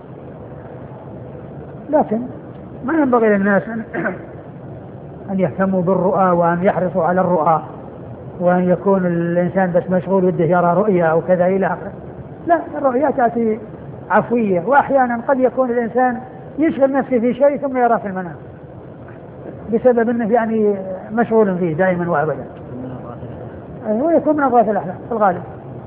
لكن ما ينبغي للناس أن يهتموا بالرؤى وأن يحرصوا على الرؤى وأن يكون الإنسان بس مشغول وده يرى رؤيا أو كذا إلى آخره. لا الرؤيا تأتي عفوية، وأحيانا قد يكون الإنسان يشغل نفسه في شيء ثم يرى في المنام بسبب أنه يعني مشغول فيه دائما وأبدا، ويكون من أضغاث الأحلام في الغالب.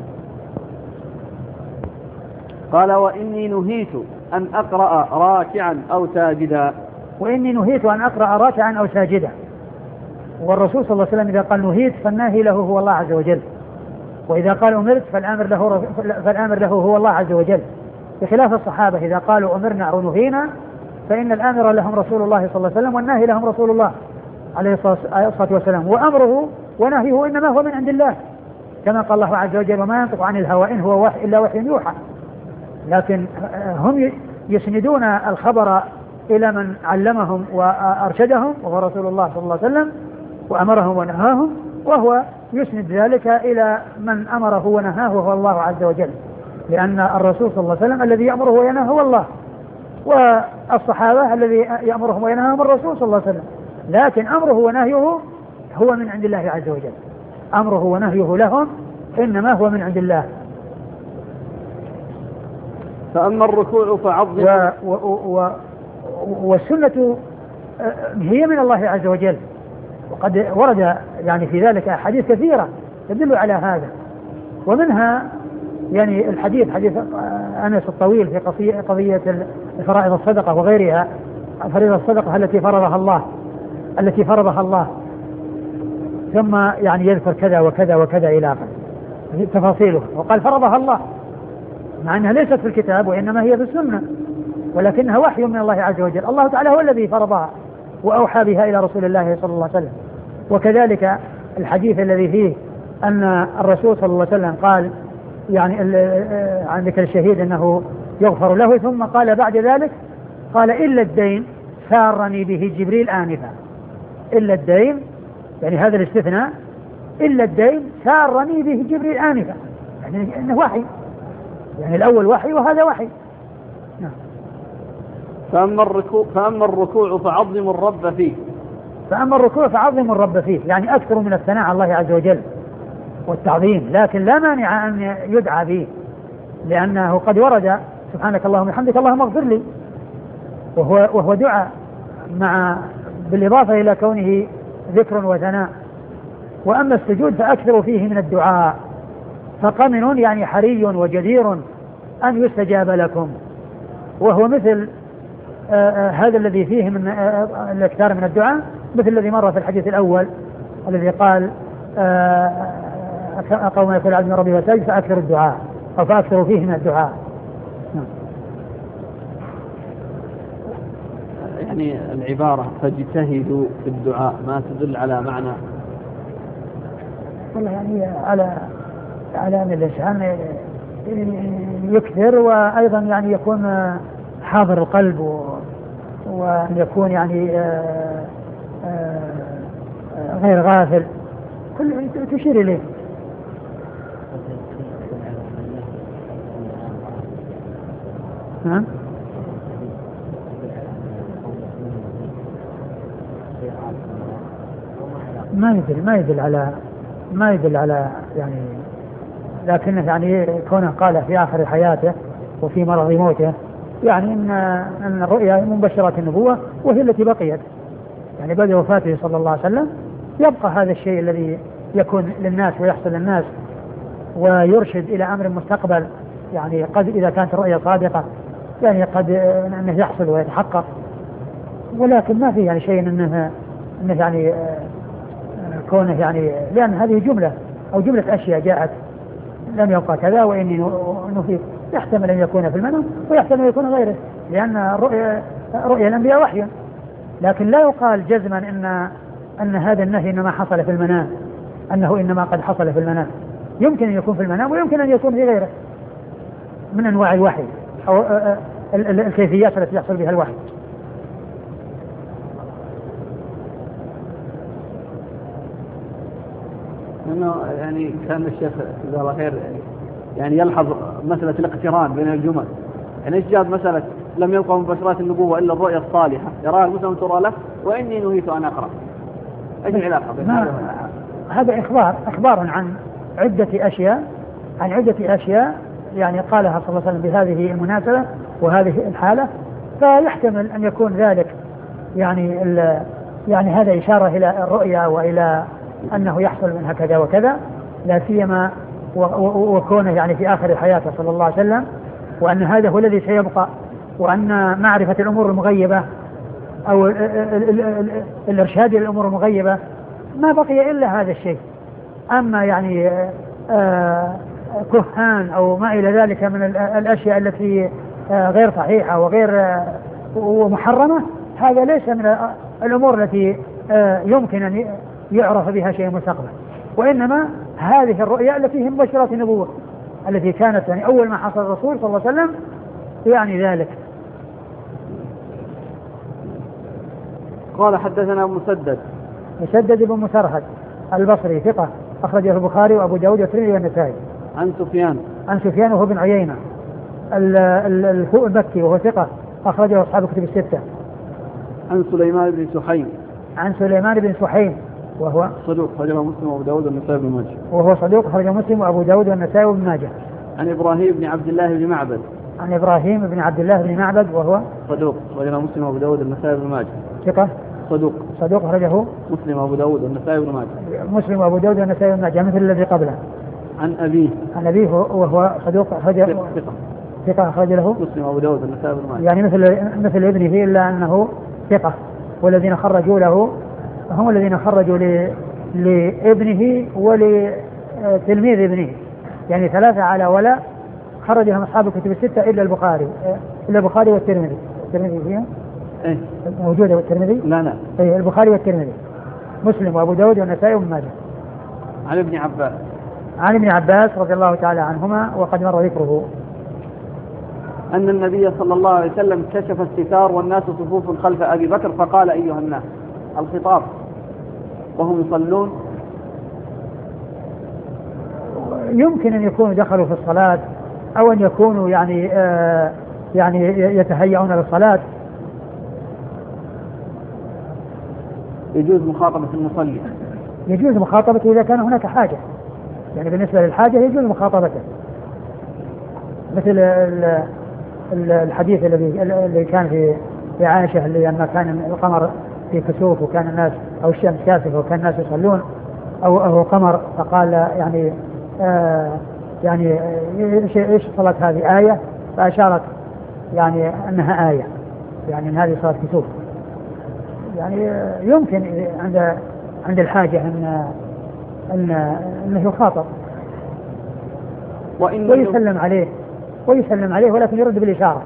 قال وإني نهيت أن أقرأ راكعا أو ساجدا. وإني نهيت أن أقرأ راكعا أو ساجدا، والرسول صلى الله عليه وسلم إذا قال نهيت فالناهي له هو الله عز وجل، وإذا قال أمرت فالآمر له فالآمر له هو الله عز وجل، بخلاف الصحابة إذا قالوا أمرنا أو نهينا فإن الآمر لهم رسول الله صلى الله عليه وسلم والناهي لهم رسول الله عليه الصلاة والسلام، وأمره ونهيه إنما هو من عند الله، كما قال الله عز وجل وما ينطق عن الهوى إن هو وحي إلا وحي يوحى. لكن هم يسندون الخبر إلى من علمهم وأرشدهم وهو رسول الله صلى الله عليه وسلم وأمرهم ونهاهم، وهو يسند ذلك إلى من أمره ونهاه وهو الله عز وجل، لأن الرسول صلى الله عليه وسلم الذي يأمره وينهاه هو الله، والصحابة الذي يأمرهم وينهاهم الرسول صلى الله عليه وسلم، لكن أمره ونهيه هو من عند الله عز وجل، أمره ونهيه لهم إنما هو من عند الله. فأما الركوع فعظم و و و والسنة هي من الله عز وجل، وقد ورد يعني في ذلك أحاديث كثيرة تدل على هذا، ومنها يعني الحديث حديث أنس الطويل في قضية فرائض الصدقة وغيرها، فريضة الصدقة التي فرضها الله التي فرضها الله ثم يعني يذكر كذا وكذا وكذا إلى آخره تفاصيله، وقال فرضها الله مع أنها ليست في الكتاب وإنما هي في السنة، ولكنها وحي من الله عز وجل، الله تعالى هو الذي فرضها وأوحى بها إلى رسول الله صلى الله عليه وسلم. وكذلك الحديث الذي فيه أن الرسول صلى الله عليه وسلم قال يعني عن ذكر الشهيد أنه يغفر له، ثم قال بعد ذلك قال إلا الدين سارني به جبريل آنفا، إلا الدين يعني هذا الاستثناء، إلا الدين سارني به جبريل آنفا، يعني أنه وحي، يعني الأول وحي وهذا وحي. نعم. فأما الركوع فأما الركوع فعظم الرب فيه فأما الركوع فعظم الرب فيه يعني أكثر من الثناء على الله عز وجل والتعظيم، لكن لا مانع أن يدعى به، لأنه قد ورد سبحانك اللهم وبحمدك اللهم اغفر لي، وهو, وهو دعاء مع بالإضافة إلى كونه ذكر وثناء. وأما السجود فأكثر فيه من الدعاء، فقمن يعني حري وجدير أن يستجاب لكم، وهو مثل آآ آآ هذا الذي فيه من الإكثار من الدعاء، مثل الذي مر في الحديث الأول الذي قال قوم يقول عبد ربي وسجد فأكثر الدعاء أو فأكثر فيه من الدعاء. يعني العبارة فاجتهدوا في الدعاء ما تدل على معنى؟ والله يعني على على أن الإنسان يكثر، وأيضا يعني يكون حاضر القلب، وأن يكون يعني غير غافل، كل تشير إليه. نعم. ما يدل ما يدل على ما يدل على يعني، لكنه يعني كونه قال في آخر حياته وفي مرض موته، يعني إن أن الرؤيا مبشرة النبوة وهي التي بقيت، يعني بعد وفاته صلى الله عليه وسلم يبقى هذا الشيء الذي يكون للناس ويحصل للناس ويرشد إلى أمر مستقبل، يعني قد إذا كانت الرؤيا صادقة يعني قد أنه يحصل ويتحقق، ولكن ما في يعني شيء أنه أنه يعني كونه يعني، لأن هذه جملة أو جملة أشياء جاءت لم يبقى كذا وإني نفيق، يحتمل أن يكون في المنام ويحتمل أن يكون غيره، لأن الرؤيا رؤيا الأنبياء وحي، لكن لا يقال جزما أن أن هذا النهي إنما حصل في المنام، أنه إنما قد حصل في المنام، يمكن أن يكون في المنام ويمكن أن يكون في غيره من أنواع الوحي أو الكيفيات التي يحصل بها الوحي. إنه يعني كان الشيخ جزاه الله خير يعني يلحظ مسألة الاقتران بين الجمل، يعني إيش جاب مسألة لم يبقى من بشرات النبوة إلا الرؤيا الصالحة يراها المسلم ترى له وإني نهيت أن أقرأ، إيش العلاقة بين هذا؟ هذا إخبار إخبار عن عدة أشياء عن عدة أشياء يعني قالها صلى الله عليه وسلم بهذه المناسبة وهذه الحالة، فيحتمل أن يكون ذلك يعني يعني هذا إشارة إلى الرؤيا وإلى أنه يحصل منها كذا وكذا، لا سيما وكونه يعني في آخر حياته صلى الله عليه وسلم، وأن هذا هو الذي سيبقى، وأن معرفة الأمور المغيبة أو الإرشاد إلى الأمور المغيبة ما بقي إلا هذا الشيء. أما يعني كهان أو ما إلى ذلك من الأشياء التي غير صحيحة وغير ومحرمة، هذا ليس من الأمور التي يمكن أن يعرف بها شيء مستقبل، وإنما هذه الرؤيا التي هي مبشرات النبوة التي كانت يعني أول ما حصل الرسول صلى الله عليه وسلم يعني ذلك. قال حدثنا مسدد مسدد بن مسرهد البصري ثقة أخرجه البخاري وأبو داود والترمذي والنسائي. عن سفيان عن سفيان وهو بن عيينة المكي وهو ثقة أخرجه أصحاب الكتب الستة. عن سليمان بن سحيم عن سليمان بن سحيم وهو صدوق أخرجه مسلم وأبو داود والنسائي بن ماجه وهو صدوق أخرجه مسلم وأبو داود والنسائي بن ماجه. عن إبراهيم بن عبد الله بن معبد عن إبراهيم بن عبد الله بن معبد وهو صدوق أخرجه مسلم وأبو داود والنسائي بن ماجه. ثقة صدوق صدوق أخرجه مسلم وأبو داود والنسائي بن ماجه. مسلم وأبو داود والنسائي بن ماجه مثل الذي قبله. عن أبيه عن أبيه وهو صدوق أخرجه ثقة ثقة أخرج له مسلم وأبو داود والنسائي بن ماجه، يعني مثل مثل ابنه إلا أنه ثقة، والذين خرجوا له هم الذين خرجوا ل... لابنه ولتلميذ ابنه، يعني ثلاثة على ولا خرجهم أصحاب الكتب الستة إلا البخاري إلا البخاري والترمذي. الترمذي فيها إيه موجودة والترمذي لا لا إيه البخاري والترمذي مسلم وأبو داود والنسائي وابن ماجه. عن ابن عباس عن ابن عباس رضي الله تعالى عنهما وقد مر ذكره أن النبي صلى الله عليه وسلم كشف الستار والناس صفوف خلف أبي بكر فقال أيها الناس، الخطاب وهم يصلون. يمكن أن يكونوا دخلوا في الصلاة أو أن يكونوا يعني آه يعني يتهيئون للصلاة. يجوز مخاطبة المصلي؟ يجوز مخاطبته إذا كان هناك حاجة، يعني بالنسبة للحاجة يجوز مخاطبته. مثل الحديث الذي اللي كان في في عائشة اللي لما كان القمر في كسوف وكان الناس أو الشمس كاسفة وكان الناس يصلون أو أو قمر فقال يعني آه يعني ايش ايش صلاة هذه آية فأشارت يعني أنها آية يعني أن هذه صلاة كسوف يعني يمكن عند عند الحاجة أن أن أنه يخاطب ويسلم عليه ويسلم عليه ولكن يرد بالإشارة.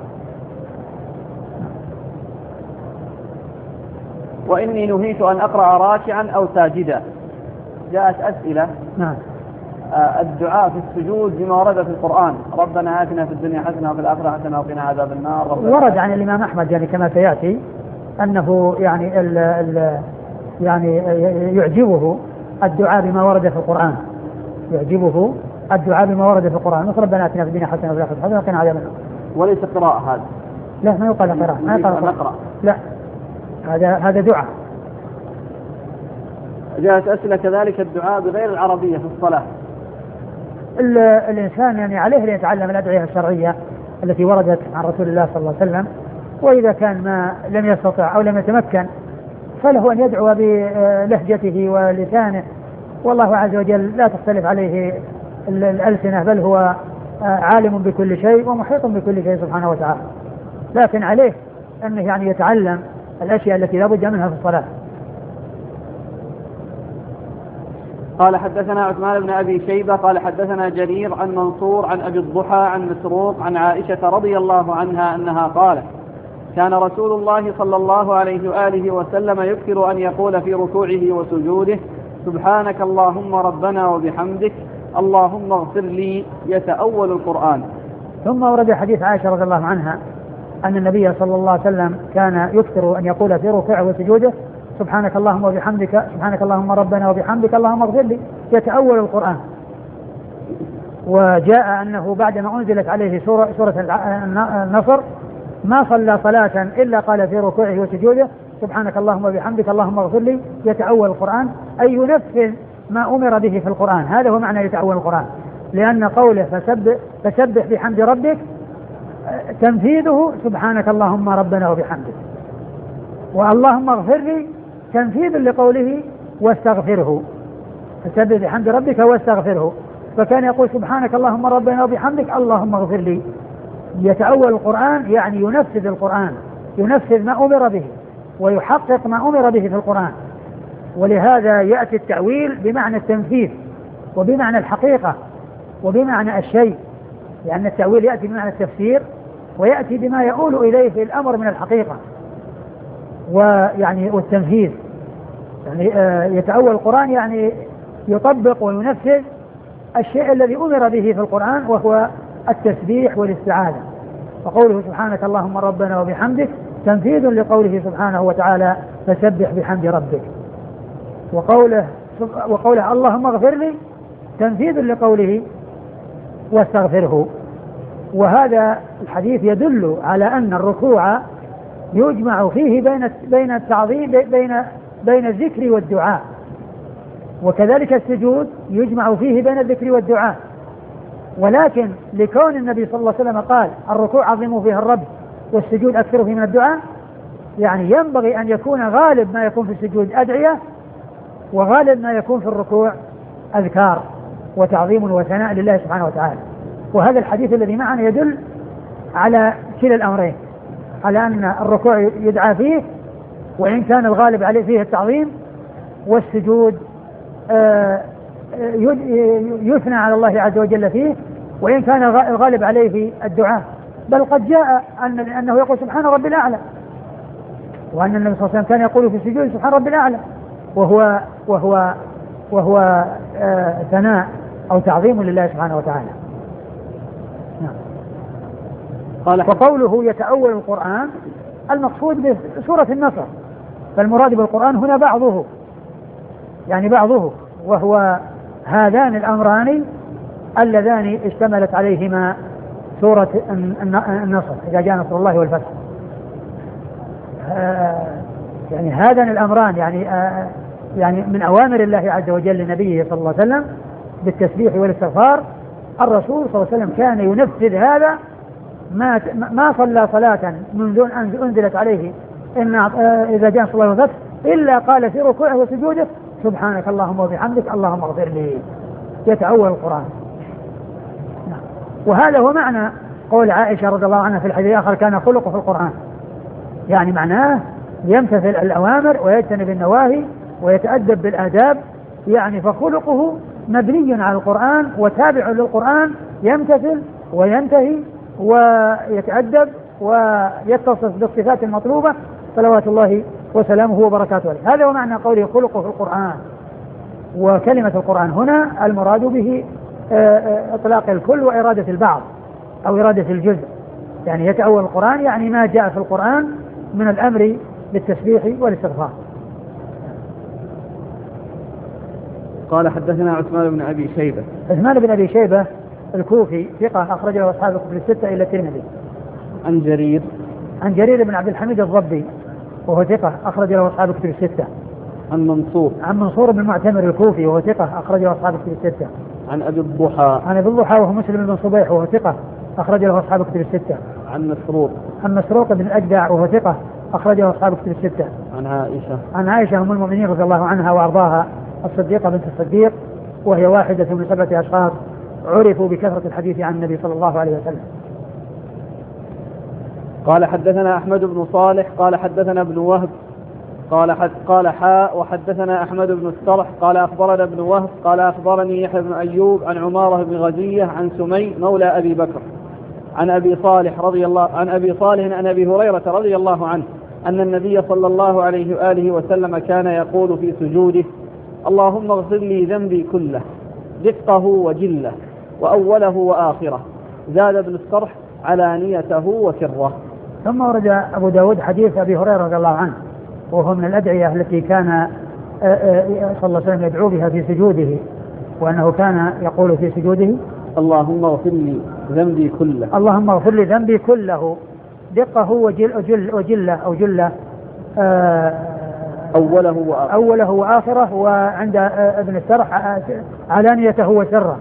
وإني نهيت أن أقرأ راكعا أو ساجدا. جاءت أسئلة. نعم. الدعاء في السجود بما ورد في القرآن ربنا آتنا في الدنيا حسنة وفي الآخرة حسنة وقنا عذاب النار. ورد عن الإمام أحمد يعني كما سيأتي أنه يعني ال ال يعني يعجبه الدعاء بما ورد في القرآن يعجبه الدعاء بما ورد في القرآن مثل ربنا آتنا في الدنيا حسنة وفي الآخرة حسنة وقنا عذاب النار. وليس قراءة هذا. لا ما يقال قراءة ما يقال قراءة. لا هذا هذا دعاء. جاءت أسئلة كذلك الدعاء بغير العربية في الصلاة. الإنسان يعني عليه أن يتعلم الأدعية الشرعية التي وردت عن رسول الله صلى الله عليه وسلم وإذا كان ما لم يستطع أو لم يتمكن فله أن يدعو بلهجته ولسانه والله عز وجل لا تختلف عليه الألسنة بل هو عالم بكل شيء ومحيط بكل شيء سبحانه وتعالى لكن عليه أنه يعني يتعلم الأشياء التي لا بد منها في الصلاة. قال حدثنا عثمان بن أبي شيبة قال حدثنا جرير عن منصور عن أبي الضحى عن مسروق عن عائشة رضي الله عنها أنها قالت كان رسول الله صلى الله عليه وآله وسلم يكثر أن يقول في ركوعه وسجوده سبحانك اللهم ربنا وبحمدك اللهم اغفر لي يتأول القرآن. ثم ورد حديث عائشة رضي الله عنها أن النبي صلى الله عليه وسلم كان يكثر أن يقول في ركوعه وسجوده سبحانك اللهم وبحمدك سبحانك اللهم ربنا وبحمدك اللهم اغفر لي يتأول القرآن. وجاء أنه بعدما أنزلت عليه سورة, سورة النصر ما صلى صلاة إلا قال في ركوعه وسجوده سبحانك اللهم وبحمدك اللهم اغفر لي يتأول القرآن أي ينفذ ما أمر به في القرآن. هذا هو معنى يتأول القرآن لأن قوله فسبح, فسبح بحمد ربك تنفيذه سبحانك اللهم ربنا وبحمدك واللهم اغفر لي تنفيذ لقوله واستغفره فسبح بحمد ربك واستغفره فكان يقول سبحانك اللهم ربنا وبحمدك اللهم اغفر لي. يتأول القرآن يعني ينفذ القرآن ينفذ ما أمر به ويحقق ما أمر به في القرآن ولهذا يأتي التأويل بمعنى التنفيذ وبمعنى الحقيقة وبمعنى الشيء لأن التأويل يأتي بمعنى التفسير ويأتي بما يؤول إليه في الأمر من الحقيقة ويعني والتنفيذ يعني آه يتأول القرآن يعني يطبق وينفذ الشيء الذي أمر به في القرآن وهو التسبيح والاستعاذة. وقوله سبحانك اللهم ربنا وبحمدك تنفيذ لقوله سبحانه وتعالى فسبح بحمد ربك وقوله, وقوله اللهم اغفر لي تنفيذ لقوله واستغفره. وهذا الحديث يدل على أن الركوع يجمع فيه بين بين التعظيم بين بين الذكر والدعاء وكذلك السجود يجمع فيه بين الذكر والدعاء ولكن لكون النبي صلى الله عليه وسلم قال الركوع عظموا فيه الرب والسجود أكثروا فيه من الدعاء يعني ينبغي أن يكون غالب ما يكون في السجود أدعية وغالب ما يكون في الركوع أذكار وتعظيم وثناء لله سبحانه وتعالى. وهذا الحديث الذي معنا يدل على كلا الأمرين على أن الركوع يدعى فيه وإن كان الغالب عليه فيه التعظيم والسجود يثنى على الله عز وجل فيه وإن كان الغالب عليه في الدعاء بل قد جاء أن أنه يقول سبحان ربي الأعلى وأن النبي صلى الله عليه وسلم كان يقول في السجود سبحان ربي الأعلى وهو وهو وهو ثناء أو تعظيم لله سبحانه وتعالى. وقوله يتأول القرآن المقصود بسورة النصر فالمراد بالقرآن هنا بعضه يعني بعضه وهو هذان الأمران اللذان اشتملت عليهما سورة النصر إذا جاء نصر الله والفتح. يعني هذان الأمران يعني يعني من أوامر الله عز وجل لنبيه صلى الله عليه وسلم بالتسبيح والاستغفار الرسول صلى الله عليه وسلم كان ينفذ هذا، ما ما صلى صلاة منذ أن أنزلت عليه إن إذا جاء صلى الله عليه وسلم إلا قال في ركوعه وسجوده سبحانك اللهم وبحمدك اللهم اغفر لي، يتأول القرآن. وهذا هو معنى قول عائشة رضي الله عنها في الحديث الآخر كان خلقه في القرآن، يعني معناه يمتثل الأوامر ويجتنب النواهي ويتأدب بالآداب، يعني فخلقه مبني على القرآن وتابع للقرآن، يمتثل وينتهي ويتأدب ويتصف بالصفات المطلوبة صلوات الله وسلامه وبركاته عليه. هذا هو معنى قوله خلقه في القرآن. وكلمة القرآن هنا المراد به إطلاق الكل وإرادة البعض أو إرادة الجزء، يعني يتأول القرآن يعني ما جاء في القرآن من الأمر بالتسبيح والاستغفار. قال حدثنا عثمان بن أبي شيبة. عثمان بن أبي شيبة الكوفي ثقة أخرج له أصحاب الكتب الستة إلا الترمذي. عن جرير. عن جرير بن عبد الحميد الضبي وهو ثقة أخرج له أصحاب الكتب الستة. عن منصور. عن منصور بن المعتمر الكوفي وهو ثقة أخرج له أصحاب الكتب الستة. عن أبي الضحى. عن أبي الضحى وهو مسلم بن صبيح وهو ثقة أخرج له أصحاب الكتب الستة. عن مسروق. عن مسروق بن الأجدع وهو ثقة أخرج له أصحاب الكتب الستة. عن عائشة. عن عائشة أم المؤمنين رضي الله عنها وأرضاها الصديقة بنت الصديق، وهي واحدة من سبعة أشخاص عرفوا بكثرة الحديث عن النبي صلى الله عليه وسلم. قال حدثنا أحمد بن صالح قال حدثنا ابن وهب قال حد قال حاء وحدثنا أحمد بن السرح قال أخبرنا ابن وهب قال أخبرني يحيى بن أيوب عن عمارة بن غزية عن سمي مولى أبي بكر عن أبي صالح رضي الله عن أبي صالح عن أبي هريرة رضي الله عنه أن النبي صلى الله عليه وآله وسلم كان يقول في سجوده اللهم اغفر لي ذنبي كله دقه وجله وأوله وآخره، زاد ابن السرح علانيته وسره. ثم ورد أبو داود حديث أبي هريرة رضي الله عنه وهو من الأدعية التي كان صلى الله عليه وسلم يدعو بها في سجوده، وأنه كان يقول في سجوده اللهم اغفر لي ذنبي كله اللهم اغفر لي ذنبي كله دقه وجل وجل وجله أو جله أوله وآخره, أوله وآخره وعند ابن السرح علانيته وسره.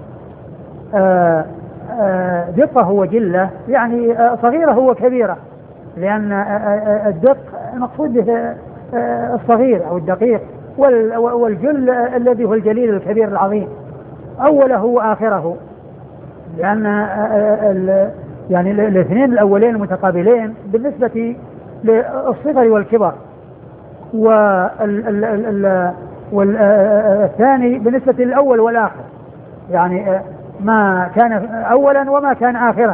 دقه وجله يعني صغيرة وكبيرة، لأن الدق المقصود به الصغير أو الدقيق، والجل الذي هو الجليل الكبير العظيم. أوله وآخره، لأن يعني الاثنين الأولين المتقابلين بالنسبة للصغر والكبر، والثاني بالنسبة للأول والآخر، يعني ما كان أولا وما كان آخرا.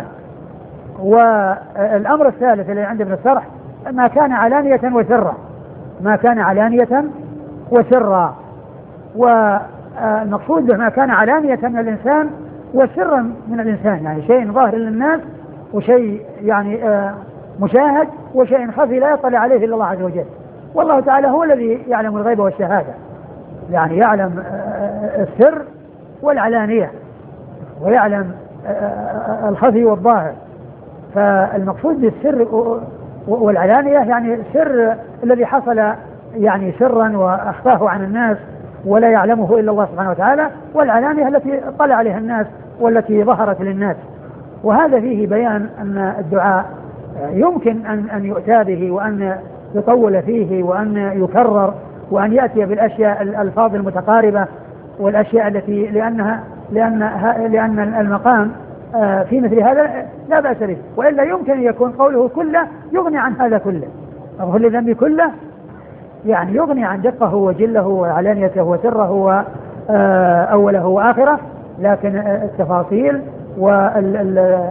والأمر الثالث اللي عند ابن السرح ما كان علانية وسرا ما كان علانية وسرا والمقصود به ما كان علانية من الإنسان وسرا من الإنسان، يعني شيء ظاهر للناس وشيء يعني مشاهد وشيء خفي لا يطلع عليه إلا الله عز وجل، والله تعالى هو الذي يعلم الغيب والشهادة، يعني يعلم السر والعلانية ويعلم الخفي والظاهر. فالمقصود بالسر والعلانية يعني السر الذي حصل يعني سرا وأخفاه عن الناس ولا يعلمه إلا الله سبحانه وتعالى، والعلانية التي طلع عليها الناس والتي ظهرت للناس. وهذا فيه بيان أن الدعاء يمكن أن أن يؤتى به وأن يطول فيه وأن يكرر وأن يأتي بالأشياء الألفاظ المتقاربة والأشياء التي لأنها لأن لأن المقام في مثل هذا لا بأس به، وإلا يمكن أن يكون قوله كله يغني عن هذا كله. اغفر لي ذنبي كله يعني يغني عن دقه وجله وعلانيته وسره وأوله وآخره، لكن التفاصيل وذكر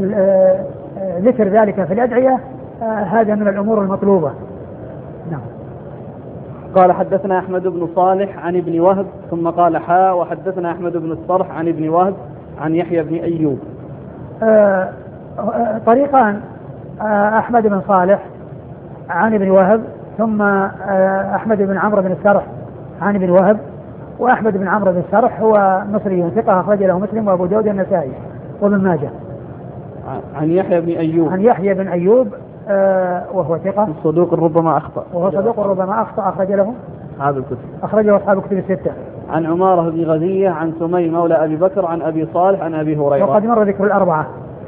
ذلك في الأدعية هذا من الأمور المطلوبة. نعم. قال حدثنا أحمد بن صالح عن ابن وهب ثم قال حا وحدثنا أحمد بن الصرح عن ابن وهب عن يحيى بن أيوب. آه طريقان، آه أحمد بن صالح عن ابن وهب ثم آه أحمد بن عمرو بن السرح عن ابن وهب، وأحمد بن عمرو بن السرح هو مصري ثقة أخرج له مسلم وأبو داود النسائي وابن ماجه. عن يحيى بن أيوب عن يحيى بن أيوب آه وهو ثقة صدوق ربما أخطأ وهو صدوق ربما أخطأ أخرج له أصحاب الكتب أخرج له أصحاب الكتب الستة. عن عمارة بن غزية عن سمي مولى أبي بكر عن أبي صالح عن أبي هريرة. وقد مر ذكر الأربعة.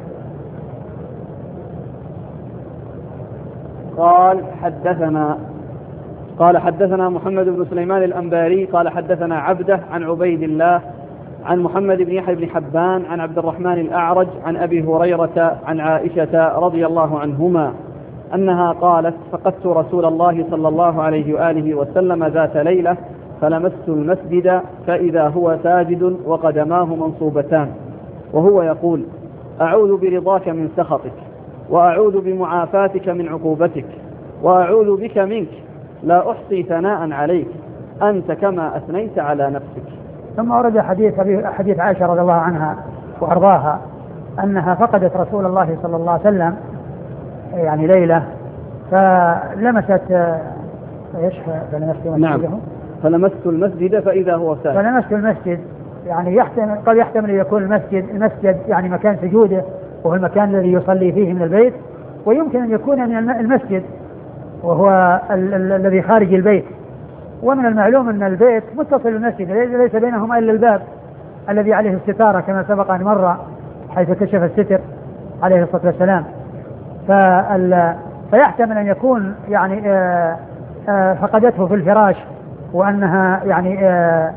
قال حدثنا قال حدثنا محمد بن سليمان الأنباري قال حدثنا عبده عن عبيد الله عن محمد بن يحيى بن حبان عن عبد الرحمن الأعرج عن أبي هريرة عن عائشة رضي الله عنهما أنها قالت فقدت رسول الله صلى الله عليه وآله وسلم ذات ليلة فلمست المسجد فإذا هو ساجد وقدماه منصوبتان وهو يقول أعوذ برضاك من سخطك وأعوذ بمعافاتك من عقوبتك وأعوذ بك منك لا أحصي ثناء عليك أنت كما أثنيت على نفسك. ثم ورد حديث حديث عائشة رضي الله عنها وأرضاها أنها فقدت رسول الله صلى الله عليه وسلم يعني ليلة فلمست ايش فلمست نعم فلمست المسجد فإذا هو ساجد. فلمست المسجد يعني يحتمل قد يحتمل أن يكون المسجد المسجد يعني مكان سجوده وهو المكان الذي يصلي فيه من البيت، ويمكن أن يكون من المسجد وهو الذي خارج البيت. ومن المعلوم أن البيت متصل بالمسجد ليس بينهما إلا الباب الذي عليه الستارة كما سبق أن مر حيث كشف الستر عليه الصلاة والسلام. فيحتمل أن يكون يعني آآ آآ فقدته في الفراش وأنها يعني آآ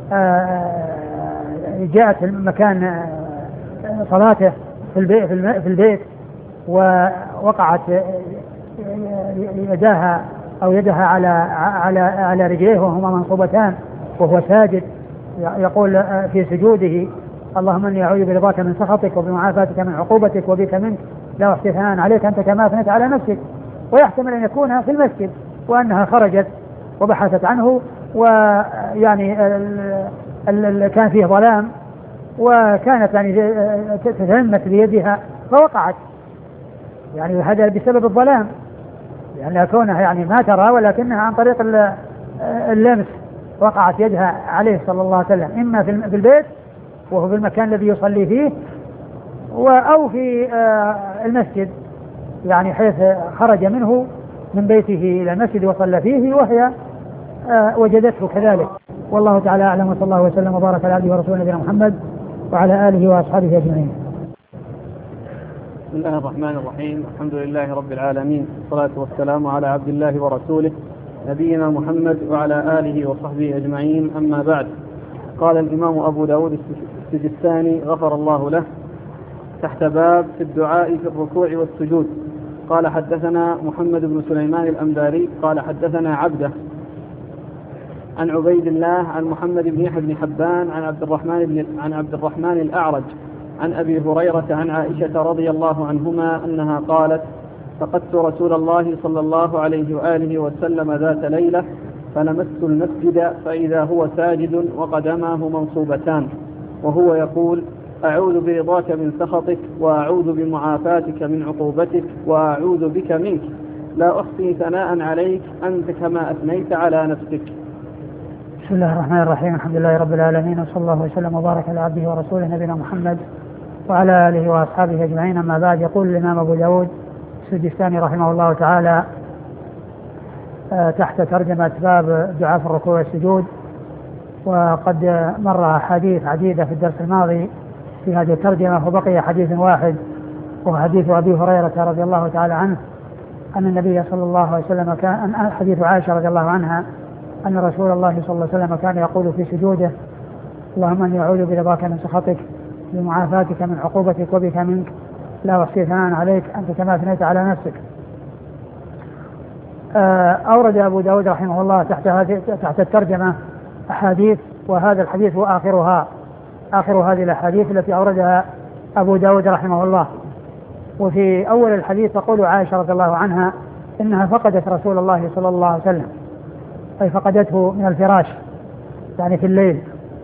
جاءت مكان صلاته في البيت, في البيت ووقعت يداها أو يدها على على على رجليه وهما منصوبتان وهو ساجد يقول في سجوده اللهم اني اعوذ برضاك من سخطك وبمعافاتك من عقوبتك وبك منك لا احصي ثناء عليك انت كما اثنيت على نفسك. ويحتمل ان يكون في المسجد وانها خرجت وبحثت عنه ويعني كان فيه ظلام وكانت يعني تتلمس بيدها فوقعت يعني هذا بسبب الظلام يعني كونها يعني ما ترى ولكنها عن طريق اللمس وقعت يدها عليه صلى الله عليه وسلم إما في البيت وهو في المكان الذي يصلي فيه أو في المسجد يعني حيث خرج منه من بيته إلى المسجد وصلى فيه وهي وجدته كذلك. والله تعالى أعلم وصلى الله وسلم وبارك على عبده ورسوله نبينا محمد وعلى آله وأصحابه أجمعين. بسم الله الرحمن الرحيم الحمد لله رب العالمين والصلاة والسلام على عبد الله ورسوله نبينا محمد وعلى آله وصحبه أجمعين. أما بعد قال الإمام أبو داود السجستاني غفر الله له تحت باب في الدعاء في الركوع والسجود قال حدثنا محمد بن سليمان الأنباري قال حدثنا عبده عن عبيد الله عن محمد بن يحيى بن حبان عن عبد الرحمن بن عن عبد الرحمن الأعرج عن أبي هريرة عن عائشة رضي الله عنهما أنها قالت فقدت رسول الله صلى الله عليه وآله وسلم ذات ليلة فلمست المسجد فإذا هو ساجد وقدماه منصوبتان وهو يقول أعوذ برضاك من سخطك وأعوذ بمعافاتك من عقوبتك وأعوذ بك منك لا أحصي ثناء عليك أنت كما أثنيت على نفسك. بسم الله الرحمن الرحيم الحمد لله رب العالمين وصلى الله وسلم وبارك على عبده ورسوله نبينا محمد وعلى آله وأصحابه أجمعين. أما بعد يقول الإمام أبو داود السجستاني رحمه الله تعالى تحت ترجمة باب دعاء في الركوع والسجود وقد مر حديث عديدة في الدرس الماضي في هذه الترجمة وبقي حديث واحد وهو حديث أبي هريرة رضي الله تعالى عنه أن النبي صلى الله عليه وسلم كان حديث عائشة رضي الله عنها أن رسول الله صلى الله عليه وسلم كان يقول في سجوده اللهم أني أعوذ برضاك من سخطك بمعافاتك من عقوبتك وبك منك لا أحصي ثناء عليك أنت كما أثنيت على نفسك. أورد أبو داود رحمه الله تحت تحت الترجمة أحاديث وهذا الحديث هو آخرها آخر هذه الأحاديث التي أوردها أبو داود رحمه الله. وفي أول الحديث تقول عائشة رضي الله عنها إنها فقدت رسول الله صلى الله عليه وسلم أي فقدته من الفراش يعني في الليل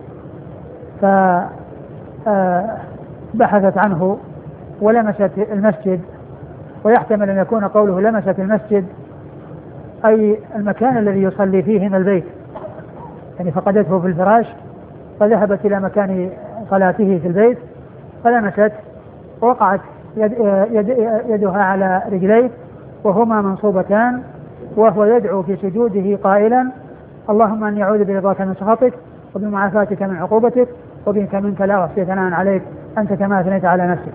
فبحثت عنه ولمست المسجد ويحتمل أن يكون قوله لمست المسجد أي المكان الذي يصلي فيه من البيت يعني فقدته في الفراش فذهبت إلى مكان صلاته في البيت فلمست ووقعت يد يد يدها على رجليه وهما منصوبتان وهو يدعو في سجوده قائلا اللهم أني أعوذ برضاك من سخطك وبمعافاتك من عقوبتك وبك منك لا أحصي ثناء عليك أنت كما أثنيت على نفسك.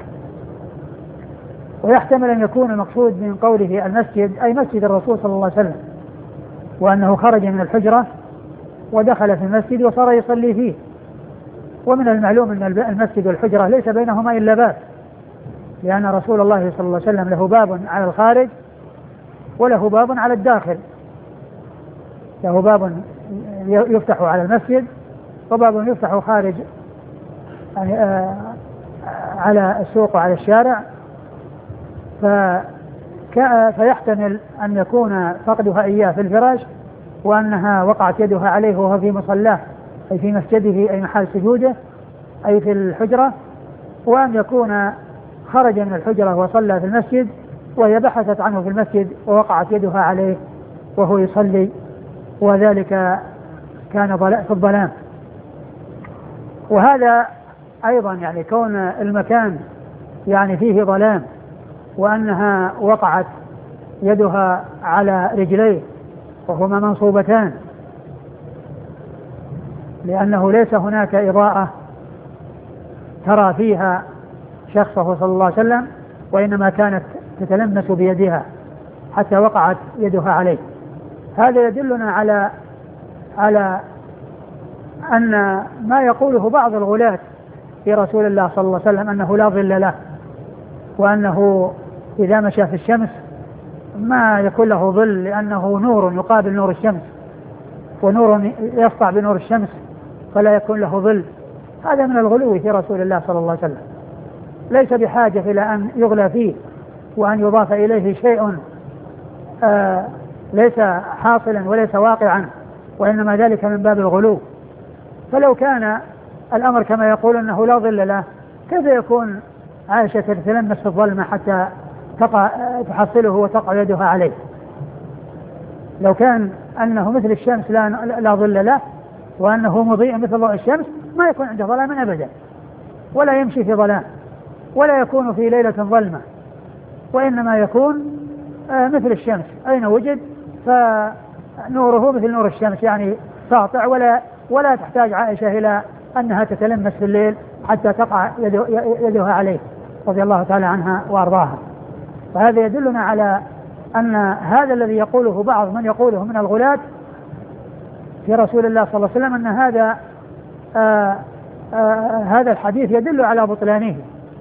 ويحتمل أن يكون المقصود من قوله المسجد أي مسجد الرسول صلى الله عليه وسلم، وأنه خرج من الحجرة ودخل في المسجد وصار يصلي فيه. ومن المعلوم أن المسجد والحجرة ليس بينهما إلا باب، لأن رسول الله صلى الله عليه وسلم له باب على الخارج وله باب على الداخل، له باب يفتح على المسجد وباب يفتح خارج يعني آه على السوق وعلى الشارع. فيحتمل أن يكون فقدها إياه في الفراش وأنها وقعت يدها عليه وهو في مصلاه أي في مسجده أي محل سجوده أي في الحجرة، وأن يكون خرج من الحجرة وصلى في المسجد وهي بحثت عنه في المسجد ووقعت يدها عليه وهو يصلي، وذلك كان في الظلام. وهذا أيضا يعني كون المكان يعني فيه ظلام وأنها وقعت يدها على رجليه وهما منصوبتان، لأنه ليس هناك إضاءة ترى فيها شخصه صلى الله عليه وسلم، وإنما كانت تتلمس بيدها حتى وقعت يدها عليه. هذا يدلنا على على أن ما يقوله بعض الغلاة في رسول الله صلى الله عليه وسلم أنه لا ظل له، وأنه إذا مشى في الشمس ما يكون له ظل لأنه نور يقابل نور الشمس، ونور يسطع بنور الشمس فلا يكون له ظل. هذا من الغلو في رسول الله صلى الله عليه وسلم، ليس بحاجة إلى أن يغلى فيه وأن يضاف إليه شيء آه ليس حاصلا وليس واقعا، وإنما ذلك من باب الغلو. فلو كان الأمر كما يقول أنه لا ظل له، كيف يكون عائشة تتلمس في الظلمة حتى تقع تحصله وتقع يدها عليه؟ لو كان أنه مثل الشمس لا, لا ظل له وأنه مضيء مثل ضوء الشمس ما يكون عنده ظلام أبدا، ولا يمشي في ظلام، ولا يكون في ليلة ظلمة، وإنما يكون مثل الشمس أين وجد فنوره مثل نور الشمس يعني ساطع، ولا ولا تحتاج عائشة إلى أنها تتلمس في الليل حتى تقع يدها عليه رضي الله تعالى عنها وأرضاها. فهذا يدلنا على أن هذا الذي يقوله بعض من يقوله من الغلاة في رسول الله صلى الله عليه وسلم أن هذا آآ آآ هذا الحديث يدل على بطلانه،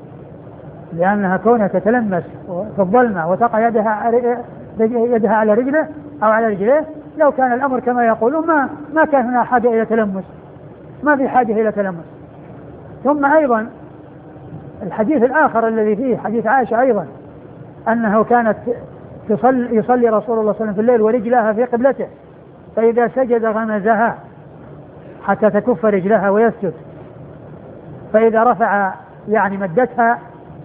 لأنها كونها تتلمس في الظلمة وتقع يدها يدها على رجله أو على رجليه، لو كان الأمر كما يقولون ما ما كان هنا حاجة إلى تلمس، ما في حاجة إلى تلمس. ثم أيضا الحديث الآخر الذي فيه حديث عائشة أيضا أنه كانت تصلي يصلي رسول الله صلى الله عليه وسلم في الليل ورجلها في قبلته، فإذا سجد غمزها حتى تكف رجلها ويسجد، فإذا رفع يعني مدتها.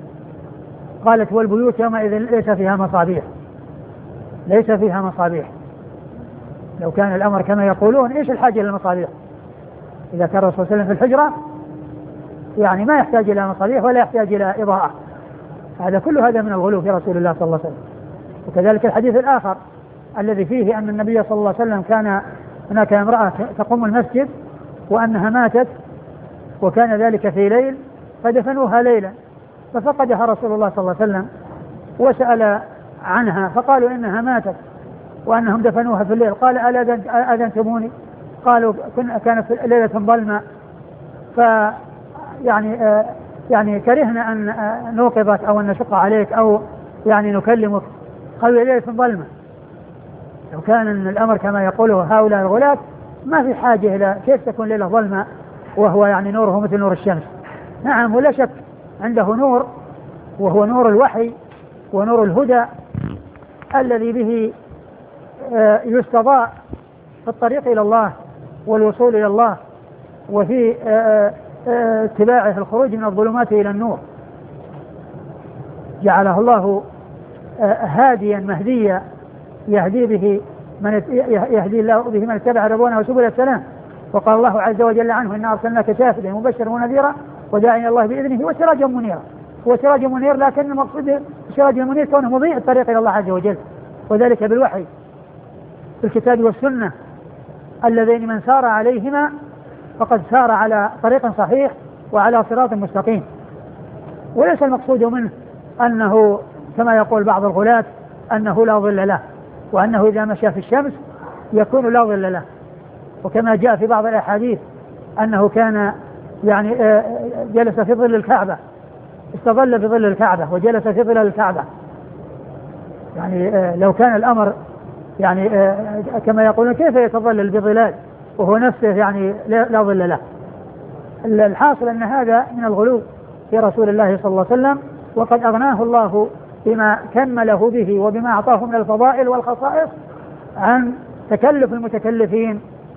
قالت والبيوت يومئذ ليس فيها مصابيح، ليس فيها مصابيح. لو كان الأمر كما يقولون إيش الحاجة للمصابيح؟ إذا كان الرسول صلى الله عليه وسلم في الحجرة يعني ما يحتاج إلى مصابيح ولا يحتاج إلى إضاءة. هذا كل هذا من الغلو في رسول الله صلى الله عليه وسلم. وكذلك الحديث الآخر الذي فيه أن النبي صلى الله عليه وسلم كان هناك امرأة تقوم المسجد وأنها ماتت، وكان ذلك في ليل فدفنوها ليلا، ففقدها رسول الله صلى الله عليه وسلم وسأل عنها فقالوا إنها ماتت وأنهم دفنوها في الليل. قال ألا أذنتموني؟ قالوا كانت في ليلة ظلمة ف يعني آه يعني كرهنا أن آه نوقظك أو أن نشق عليك أو يعني نكلمك. قالوا ليلة ظلمة. لو كان الأمر كما يقوله هؤلاء الغلاة ما في حاجة إلى كيف تكون ليلة ظلمة وهو يعني نوره مثل نور الشمس. نعم ولا شك عنده نور، وهو نور الوحي ونور الهدى الذي به آه يستضاء في الطريق إلى الله والوصول إلى الله، وفي آه آه اتباعه الخروج من الظلمات إلى النور. جعله الله آه هاديا مهديا يهدي به من يهدي الله به من اتبع رضوانه سبل السلام. وقال الله عز وجل عنه إنا أرسلناك شاهدا مبشرا ونذيرا وداعيا الله بإذنه وسراجا منيرا. هو سراج منير، لكن المقصود السراج المنير كونه مضيء الطريق إلى الله عز وجل، وذلك بالوحي بالكتاب والسنة اللذين من سار عليهما فقد سار على طريق صحيح وعلى صراط مستقيم. وليس المقصود منه أنه كما يقول بعض الغلاة أنه لا ظل له، وأنه إذا مشى في الشمس يكون لا ظل له، وكما جاء في بعض الأحاديث أنه كان يعني جلس في ظل الكعبة، استظل بظل الكعبة وجلس في ظل الكعبة. يعني لو كان الأمر يعني كما يقولون كيف يتظلل بظلال وهو نفسه يعني لا ظل له. الحاصل أن هذا من الغلو في رسول الله صلى الله عليه وسلم، وقد أغناه الله بما كمله به وبما أعطاه من الفضائل والخصائص عن تكلف المتكلفين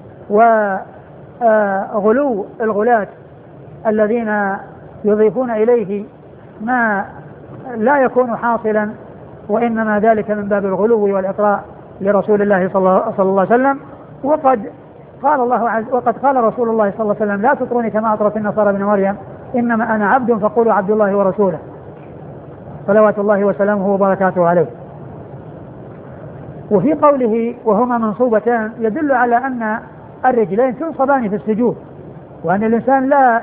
وغلو الغلاة الذين يضيفون إليه ما لا يكون حاصلا، وإنما ذلك من باب الغلو والإطراء لرسول الله صلى الله عليه وسلم. وقد قال الله عز وقد قال رسول الله صلى الله عليه وسلم: لا تطروني كما أطرت النصارى ابن مريم، إنما أنا عبد فقولوا عبد الله ورسوله، صلوات الله وسلامه وبركاته عليه. وفي قوله وهما منصوبتان يدل على أن الرجلين تنصبان في السجود، وأن الإنسان لا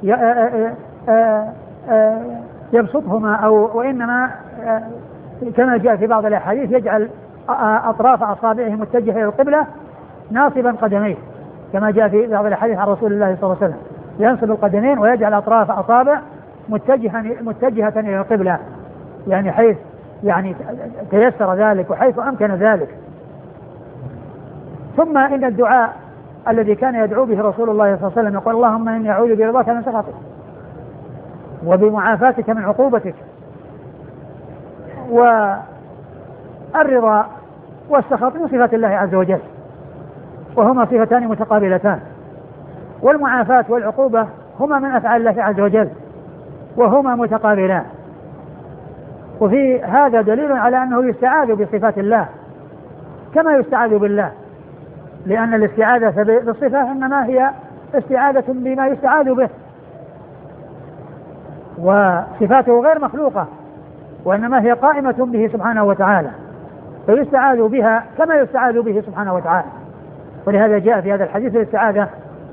يبسطهما، أو وإنما كما جاء في بعض الأحاديث يجعل أطراف أصابعه متجهة إلى القبلة ناصبا قدميه، كما جاء في بعض الأحاديث عن رسول الله صلى الله عليه وسلم، ينصب القدمين ويجعل أطراف أصابع متجهة متجهة إلى القبلة، يعني حيث يعني تيسر ذلك وحيث أمكن ذلك. ثم إن الدعاء الذي كان يدعو به رسول الله صلى الله عليه وسلم يقول: اللهم إني أعوذ برضاك من سخطك وبمعافاتك من عقوبتك. والرضا والسخط من صفات الله عز وجل، وهما صفتان متقابلتان، والمعافاة والعقوبة هما من أفعال الله عز وجل وهما متقابلان. وفي هذا دليل على أنه يستعاذ بصفات الله كما يستعاذ بالله، لأن الاستعاذة بالصفة إنما هي استعاذة بما يستعاذ به، وصفاته غير مخلوقة وإنما هي قائمة به سبحانه وتعالى، فيستعاذ بها كما يستعاذ به سبحانه وتعالى. ولهذا جاء في هذا الحديث الاستعاذة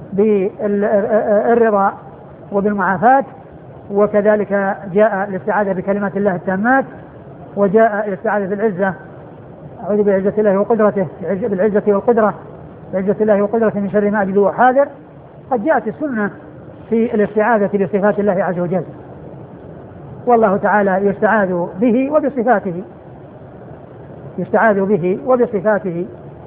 بالرضا وبالمعافاة، وكذلك جاء الاستعاذة بكلمات الله التامات، وجاء الاستعاذة بالعزة: أعوذ بعزة الله وقدرته، بالعزة والقدرة، بعزة الله وقدرته من شر ما أجد وحاذر. قد جاءت السنة في الاستعاذة بصفات الله عز وجل، والله تعالى يستعاذ به وبصفاته، يستعاذ به وبصفاته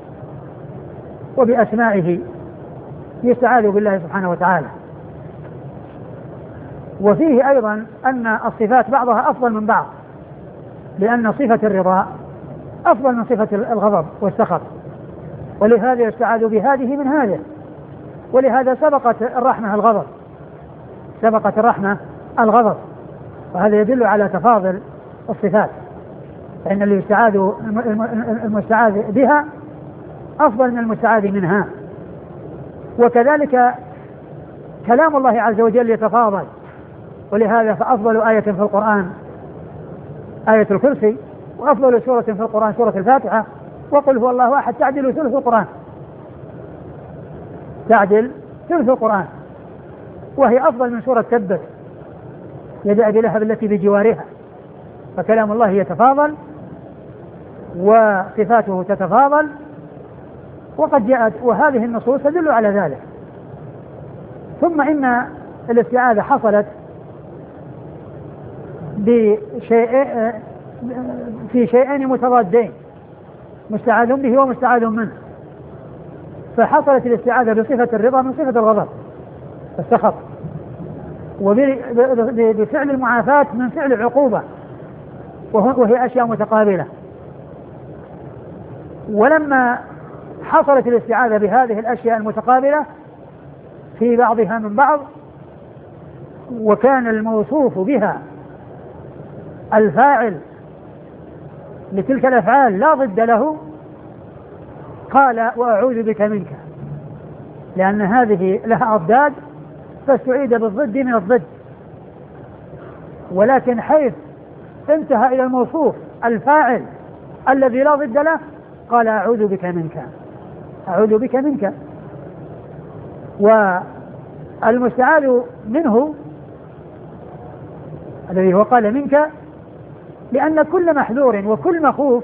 وبأسمائه، يستعاذ بالله سبحانه وتعالى. وفيه أيضا أن الصفات بعضها أفضل من بعض، لأن صفة الرضا أفضل من صفة الغضب والسخط، ولهذا يستعاذ بهذه من هذه، ولهذا سبقت الرحمة الغضب، سبقت الرحمة الغضب، وهذا يدل على تفاضل الصفات، فإن اللي يستعاذ المستعاذ بها أفضل من المستعاذ منها. وكذلك كلام الله عز وجل يتفاضل، ولهذا فأفضل آية في القرآن آية الكرسي، وأفضل سورة في القرآن سورة الفاتحة، وقل هو الله أحد تعدل ثلث القرآن، تعدل ثلث القرآن، وهي أفضل من سورة تبت يدا أبي لهب التي بجوارها. فكلام الله يتفاضل وصفاته تتفاضل، وقد جاءت وهذه النصوص تدل على ذلك. ثم إن الاستعاذة حصلت بشيء في شيئين متضادين، مستعاذ به ومستعاذ منه. فحصلت الاستعاذة بصفة الرضا من صفة الغضب السخط، وبفعل المعافاة من فعل العقوبة، وهي أشياء متقابلة. ولما حصلت الاستعاذة بهذه الأشياء المتقابلة في بعضها من بعض، وكان الموصوف بها الفاعل لتلك الأفعال لا ضد له، قال: وأعوذ بك منك، لأن هذه لها أضداد فاستعيد بالضد من الضد. ولكن حيث انتهى إلى الموصوف الفاعل الذي لا ضد له قال: أعوذ بك منك، أعوذ بك منك. المستعاذ منه الذي هو قال منك، لأن كل محذور وكل مخوف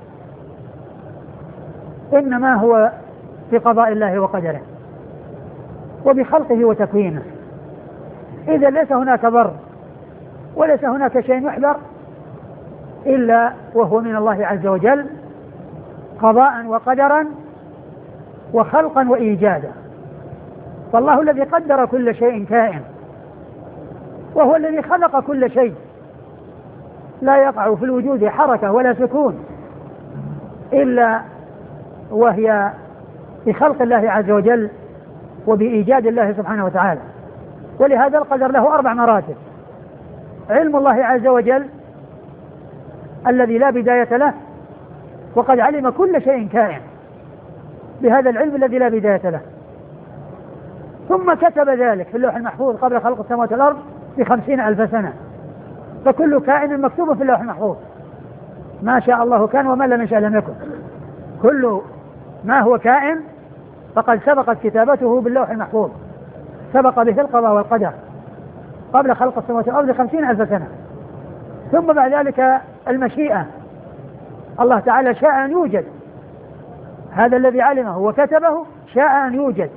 إنما هو في قضاء الله وقدره وبخلقه وتكوينه. إذا ليس هناك ضر وليس هناك شيء يحذر إلا وهو من الله عز وجل قضاء وقدرا وخلقا وإيجادا. فالله الذي قدر كل شيء كائن، وهو الذي خلق كل شيء، لا يقع في الوجود حركة ولا سكون إلا وهي بخلق الله عز وجل وبإيجاد الله سبحانه وتعالى. ولهذا القدر له أربع مراتب: علم الله عز وجل الذي لا بداية له، وقد علم كل شيء كائن بهذا العلم الذي لا بداية له، ثم كتب ذلك في اللوح المحفوظ قبل خلق السماوات والأرض بخمسين ألف سنة، فكل كائن مكتوب في اللوح المحفوظ، ما شاء الله كان وما لم يشاء لم يكن. كل ما هو كائن فقد سبقت كتابته باللوح المحفوظ، سبق به القضاء والقدر قبل خلق السماوات والأرض بخمسين ألف سنة. ثم بعد ذلك المشيئة، الله تعالى شاء أن يوجد، هذا الذي علمه وكتبه شاء أن يوجد.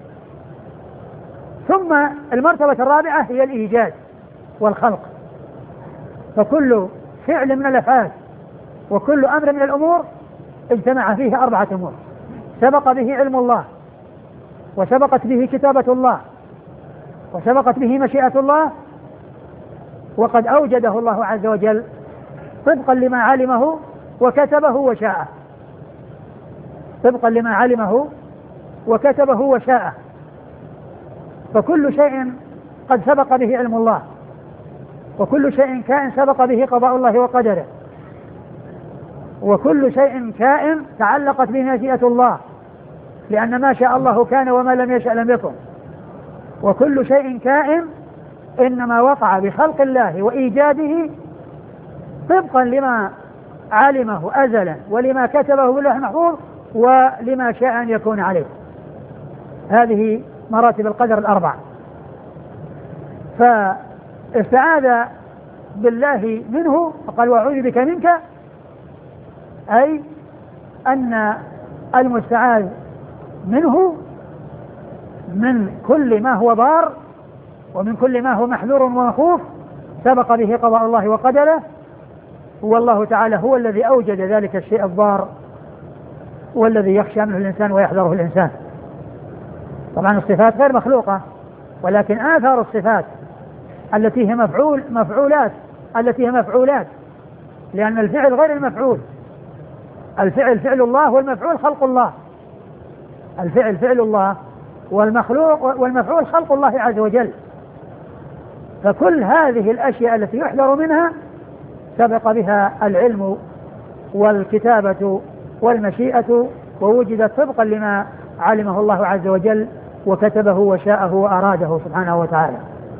ثم المرتبة الرابعة هي الإيجاد والخلق، فكل فعل من الأفعال وكل أمر من الأمور اجتمع فيه أربعة أمور: سبق به علم الله، وسبقت به كتابة الله، وسبقت به مشيئة الله، وقد أوجده الله عز وجل طبقا لما علمه وكتبه وشاءه، طبقا لما علمه وكتبه وشاءه. فكل شيء قد سبق به علم الله، وكل شيء كائن سبق به قضاء الله وقدره، وكل شيء كائن تعلقت به مشيئة الله، لأن ما شاء الله كان وما لم يشأ لم يكن. وكل شيء كائن إنما وقع بخلق الله وإيجاده طبقا لما علمه أزلا ولما كتبه باللوح المحفوظ ولما شاء أن يكون عليه. هذه مراتب القدر الأربع. فاستعاذ بالله منه فقال: وأعوذ بك منك، أي أن المستعاذ منه من كل ما هو ضار ومن كل ما هو محذور ومخوف سبق به قضاء الله وقدره، والله تعالى هو الذي أوجد ذلك الشيء الضار والذي يخشى منه الإنسان ويحذره الإنسان. طبعا الصفات غير مخلوقة، ولكن آثار الصفات التي هي مفعول مفعولات التي هي مفعولات، لأن الفعل غير المفعول، الفعل فعل الله والمفعول خلق الله، الفعل فعل الله والمخلوق والمفعول خلق الله عز وجل. فكل هذه الأشياء التي يحذر منها سبق بها العلم والكتابة والمشيئة، ووجدت طبقا لما علمه الله عز وجل وكتبه وشاءه وأراده سبحانه وتعالى.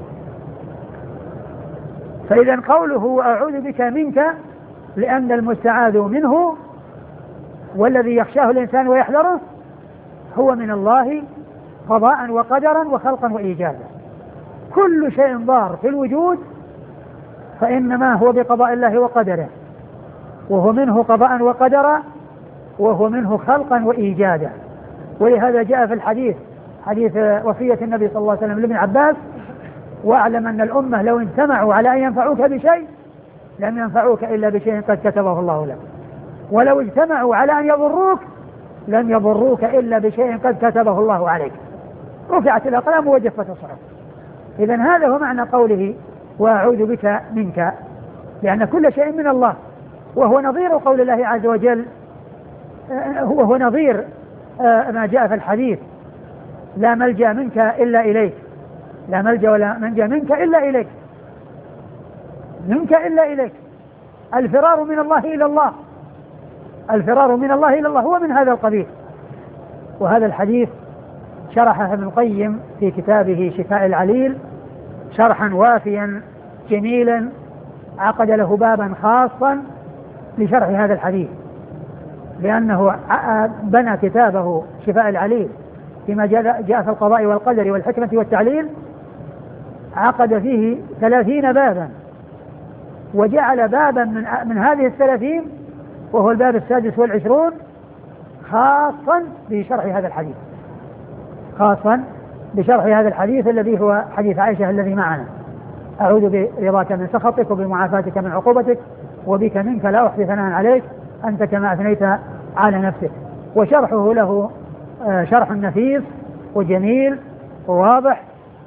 فإذا قوله وأعوذ بك منك، لأن المستعاذ منه والذي يخشاه الإنسان ويحذره هو من الله قضاء وقدرا وخلقا وإيجادا. كل شيء ضار في الوجود فإنما هو بقضاء الله وقدره، وهو منه قضاء وقدرا، وهو منه خلقا وإيجادا. ولهذا جاء في الحديث حديث وصية النبي صلى الله عليه وسلم لابن عباس: واعلم أن الأمة لو اجتمعوا على أن ينفعوك بشيء لم ينفعوك إلا بشيء قد كتبه الله لك، ولو اجتمعوا على أن يضروك لم يضروك إلا بشيء قد كتبه الله عليك. رفعت الأقلام وجفت الصحف. إذن هذا هو معنى قوله وأعوذ بك منك، لأن كل شيء من الله، وهو نظير قول الله عز وجل، وهو نظير ما جاء في الحديث: لا ملجأ منك إلا إليك، لا ملجأ ولا منجأ منك إلا إليك، منك إلا إليك. الفرار من الله إلى الله، الفرار من الله إلى الله هو من هذا القبيل. وهذا الحديث شرحه ابن القيم في كتابه شفاء العليل شرحا وافيا جميلا، عقد له بابا خاصا لشرح هذا الحديث، لأنه بنى كتابه شفاء العليل فيما جاء في القضاء والقدر والحكمة والتعليل عقد فيه ثلاثين بابا، وجعل بابا من, من هذه الثلاثين وهو الباب السادس والعشرون خاصا بشرح هذا الحديث، خاصا بشرح هذا الحديث الذي هو حديث عائشة الذي معنا: أعوذ برضاك من سخطك وبمعافاتك من عقوبتك وبك منك لا أحصي ثناء عليك أنت كما أثنيت على نفسك. وشرحه له شرح نفيس وجميل وواضح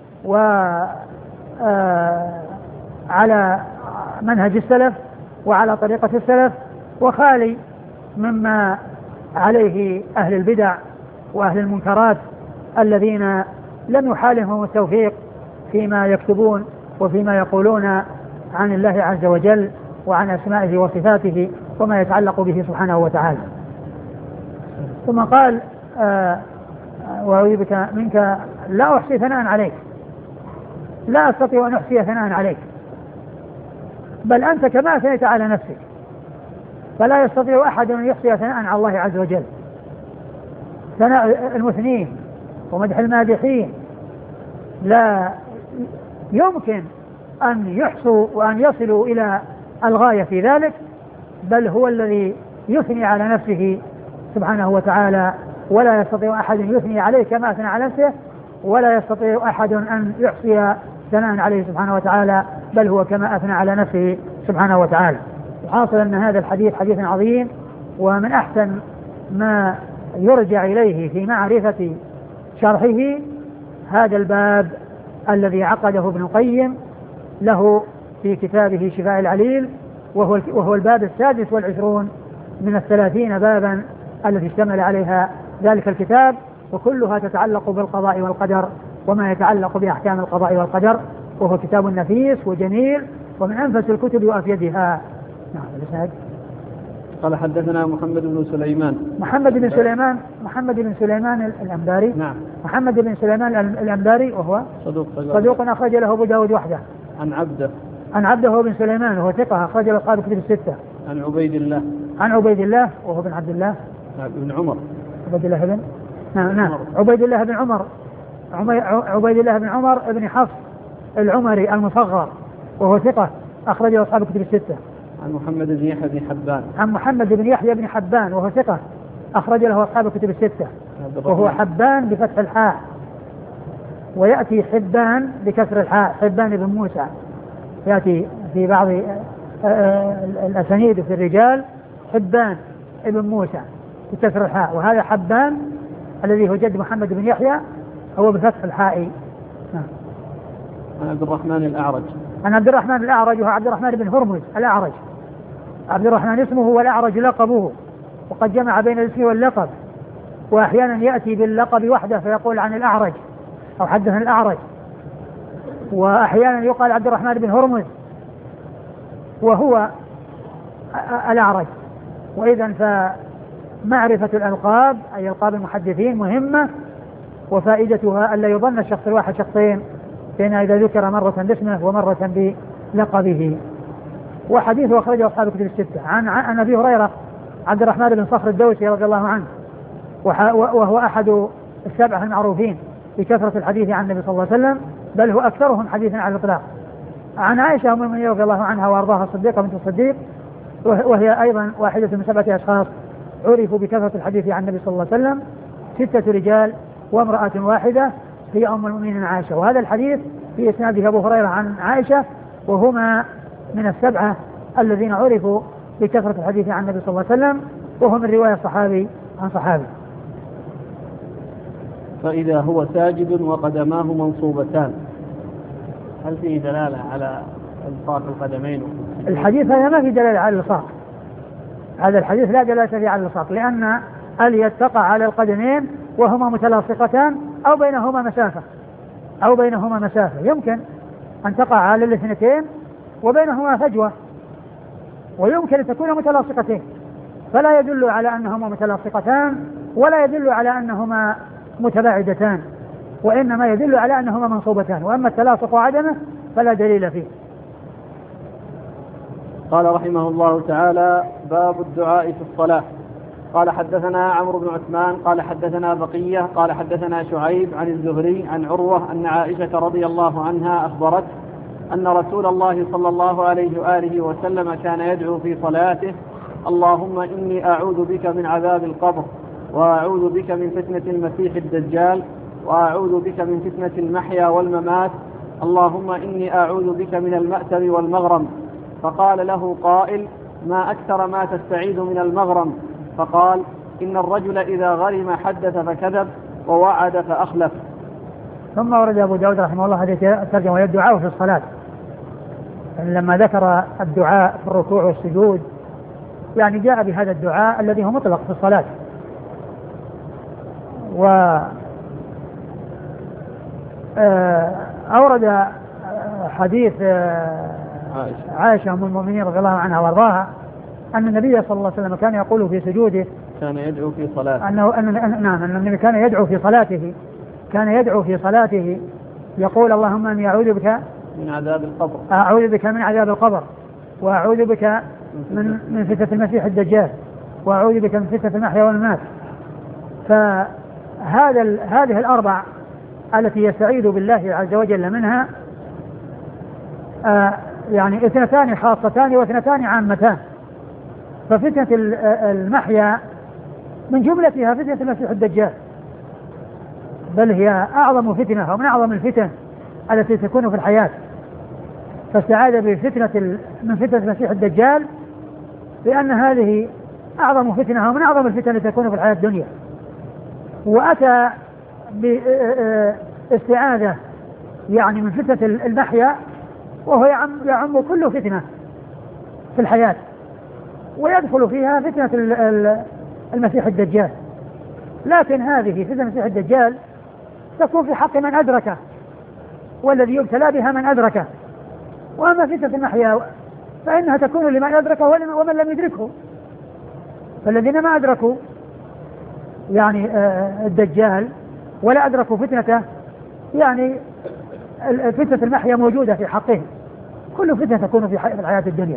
وعلى منهج السلف وعلى طريقة السلف، وخالي مما عليه أهل البدع وأهل المنكرات الذين لم يحالهم التوفيق فيما يكتبون وفيما يقولون عن الله عز وجل وعن أسمائه وصفاته وما يتعلق به سبحانه وتعالى. ثم قال: آه وأعوذ بك منك لا أحصي ثناء عليك، لا أستطيع أن أحصي ثناء عليك، بل أنت كما أثنيت على نفسك، فلا يستطيع أحد أن يحصي ثناء على الله عز وجل. ثناء المثنين ومدح المادحين لا يمكن أن يحصوا وأن يصلوا إلى الغاية في ذلك، بل هو الذي يثني على نفسه سبحانه وتعالى، ولا يستطيع أحد يثني عليه كما أثنى على نفسه، ولا يستطيع أحد أن يحصي ثناء عليه سبحانه وتعالى، بل هو كما أثنى على نفسه سبحانه وتعالى. وحاصل أن هذا الحديث حديث عظيم، ومن أحسن ما يرجع إليه في معرفة شرحه هذا الباب الذي عقده ابن القيم له في كتابه شفاء العليل، وهو, وهو الباب السادس والعشرون من الثلاثين بابا التي اشتمل عليها ذلك الكتاب، وكلها تتعلق بالقضاء والقدر وما يتعلق بأحكام القضاء والقدر، وهو كتاب نفيس وجميل ومن أنفس الكتب وأفيدها. نعم. قال: حدثنا محمد بن سليمان. محمد بن سليمان محمد بن سليمان الأنباري. نعم. محمد بن سليمان الأنباري وهو صدوق صدوق أخرج له أبو داود وحده. عن عبده عن عبده بن سليمان وهو ثقة أخرج له أصحاب الكتب الستة. عن عبيد الله عن عبيد الله وهو بن عبد الله بن عمر. عبيد الله بن نعم نعم عبيد الله بن عمر عبيد الله بن عمر بن حفص العمري المصغر وهو ثقة أخرج له أصحاب الكتب الستة. عن محمد بن يحيى بن حبان. عن محمد بن يحيى بن حبان وهو ثقة أخرج له أصحاب الكتب الستة، وهو حبان بفتح الحاء، ويأتي حبان بكسر الحاء، حبان بن موسى، يأتي في بعض الأسانيد في الرجال حبان بن موسى بكسر الحاء، وهذا حبان الذي هو جد محمد بن يحيى هو بفتح الحاء. عن عبد الرحمن الأعرج. عن عبد الرحمن الأعرج وهو عبد الرحمن بن هرمز الأعرج. عبد الرحمن اسمه والأعرج لقبه، وقد جمع بين الاسم واللقب، وأحيانا يأتي باللقب وحده فيقول عن الأعرج أو حدثنا الأعرج، وأحيانا يقال عبد الرحمن بن هرمز وهو الأعرج. وإذا فمعرفة الألقاب أي ألقاب المحدثين مهمة، وفائدتها ألا يظن الشخص الواحد شخصين، فإن إذا ذكر مرة باسمه ومرة بلقبه. وحديثه أخرجه أصحاب الكتب الستة. عن عن أبي هريرة عبد الرحمن بن صخر الدوسي رضي الله عنه، وهو أحد السبعة المعروفين بكثرة الحديث عن النبي صلى الله عليه وسلم، بل هو أكثرهم حديثا على الإطلاق. عن عائشة أم المؤمنين رضي الله عنها وأرضاها الصديقة بنت الصديق، وهي أيضا واحدة من سبعة أشخاص عرفوا بكثرة الحديث عن النبي صلى الله عليه وسلم، ستة رجال وامرأة واحدة هي أم المؤمنين عائشة. وهذا الحديث في إسناده أبو هريرة عن عائشة، وهما من السبعة الذين عرفوا بكثرة الحديث عن النبي صلى الله عليه وسلم، وهو من رواية صحابي عن صحابي. فإذا هو ساجد وقدماه منصوبتان، هل فيه دلالة على الصاق القدمين؟ الحديث هذا ما في دلالة على الصاق، هذا الحديث لا دلالة فيه على الصاق، لأن اليد تقع على القدمين وهما متلاصقتان أو بينهما مسافة أو بينهما مسافة يمكن أن تقع على الاثنتين وبينهما فجوة، ويمكن أن تكون متلاصقتين، فلا يدل على أنهما متلاصقتان ولا يدل على أنهما متباعدتان، وإنما يدل على أنهما منصوبتان، وأما التلاصق وعدمه فلا دليل فيه. قال رحمه الله تعالى: باب الدعاء في الصلاة. قال حدثنا عمرو بن عثمان قال حدثنا بقية قال حدثنا شعيب عن الزهري عن عروة أن عائشة رضي الله عنها أخبرت أن رسول الله صلى الله عليه وآله وسلم كان يدعو في صلاته: اللهم إني أعوذ بك من عذاب القبر، وأعوذ بك من فتنة المسيح الدجال، وأعوذ بك من فتنة المحيا والممات، اللهم إني أعوذ بك من المأثم والمغرم. فقال له قائل: ما أكثر ما تستعيذ من المغرم؟ فقال: إن الرجل إذا غرم حدث فكذب، ووعد فأخلف. ثم ورد أبو داود رحمه الله هذه الترجمة وهي الدعاء في الصلاة. لما ذكر الدعاء في الركوع والسجود يعني جاء بهذا الدعاء الذي هو مطلق في الصلاة. و أورد حديث عائشة أم المؤمنين رضي الله عنها وارضاها أن النبي صلى الله عليه وسلم كان يقول في سجوده كان يدعو في صلاته أنه أن نعم أن النبي كان يدعو في صلاته كان يدعو في صلاته يقول: اللهم إني أعوذ بك من عذاب القبر أعوذ بك من عذاب القبر، وأعوذ بك من من فتنة المسيح الدجال، وأعوذ بك من فتنة المحيا والممات. فهذا هذه الأربع التي يستعيذ بالله عز وجل منها آه يعني اثنتان خاصتان واثنتان عامتان. ففتنة المحيا من جملتها فتنة المسيح الدجال، بل هي أعظم فتنة ومن أعظم الفتن التي تكون في الحياة. فاستعاذ بفتنة من فتنة المسيح الدجال لأن هذه أعظم فتنة ومن أعظم الفتن التي تكون في الحياة الدنيا. وأتى باستعاذة يعني من فتنة المحيا وهو يعم, يعم كل فتنة في الحياة، ويدخل فيها فتنة المسيح الدجال. لكن هذه فتنة المسيح الدجال تكون في حق من أدركه، والذي يبتلى بها من أدركه. وأما فتنة المحيا فإنها تكون لمن أدركه ومن لم يدركه. فالذين ما أدركوا يعني الدجال ولا أدركوا فتنته يعني فتنة المحيا موجودة في حقهم. كل فتنة تكون في الحياة الدنيا.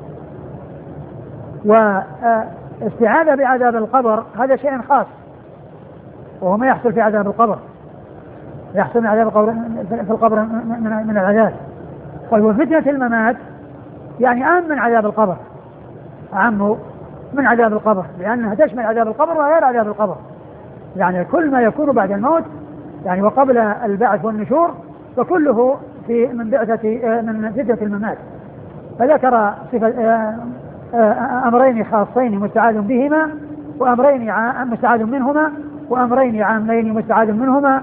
واستعاذة بعذاب القبر هذا شيء خاص، وهو ما يحصل في عذاب القبر، يحصل من عذاب القبر في القبر من العذاب. وفتنة الممات يعني أعم من عذاب القبر، أعم من عذاب القبر، لأنها تشمل عذاب القبر وغير عذاب القبر. يعني كل ما يكون بعد الموت يعني وقبل البعث والنشور فكله في من بعثة من فتنة الممات. فذكر صفة أمرين خاصين مستعاذ بهما، وأمرين مستعاذ منهما، وأمرين عامين مستعاذ منهما.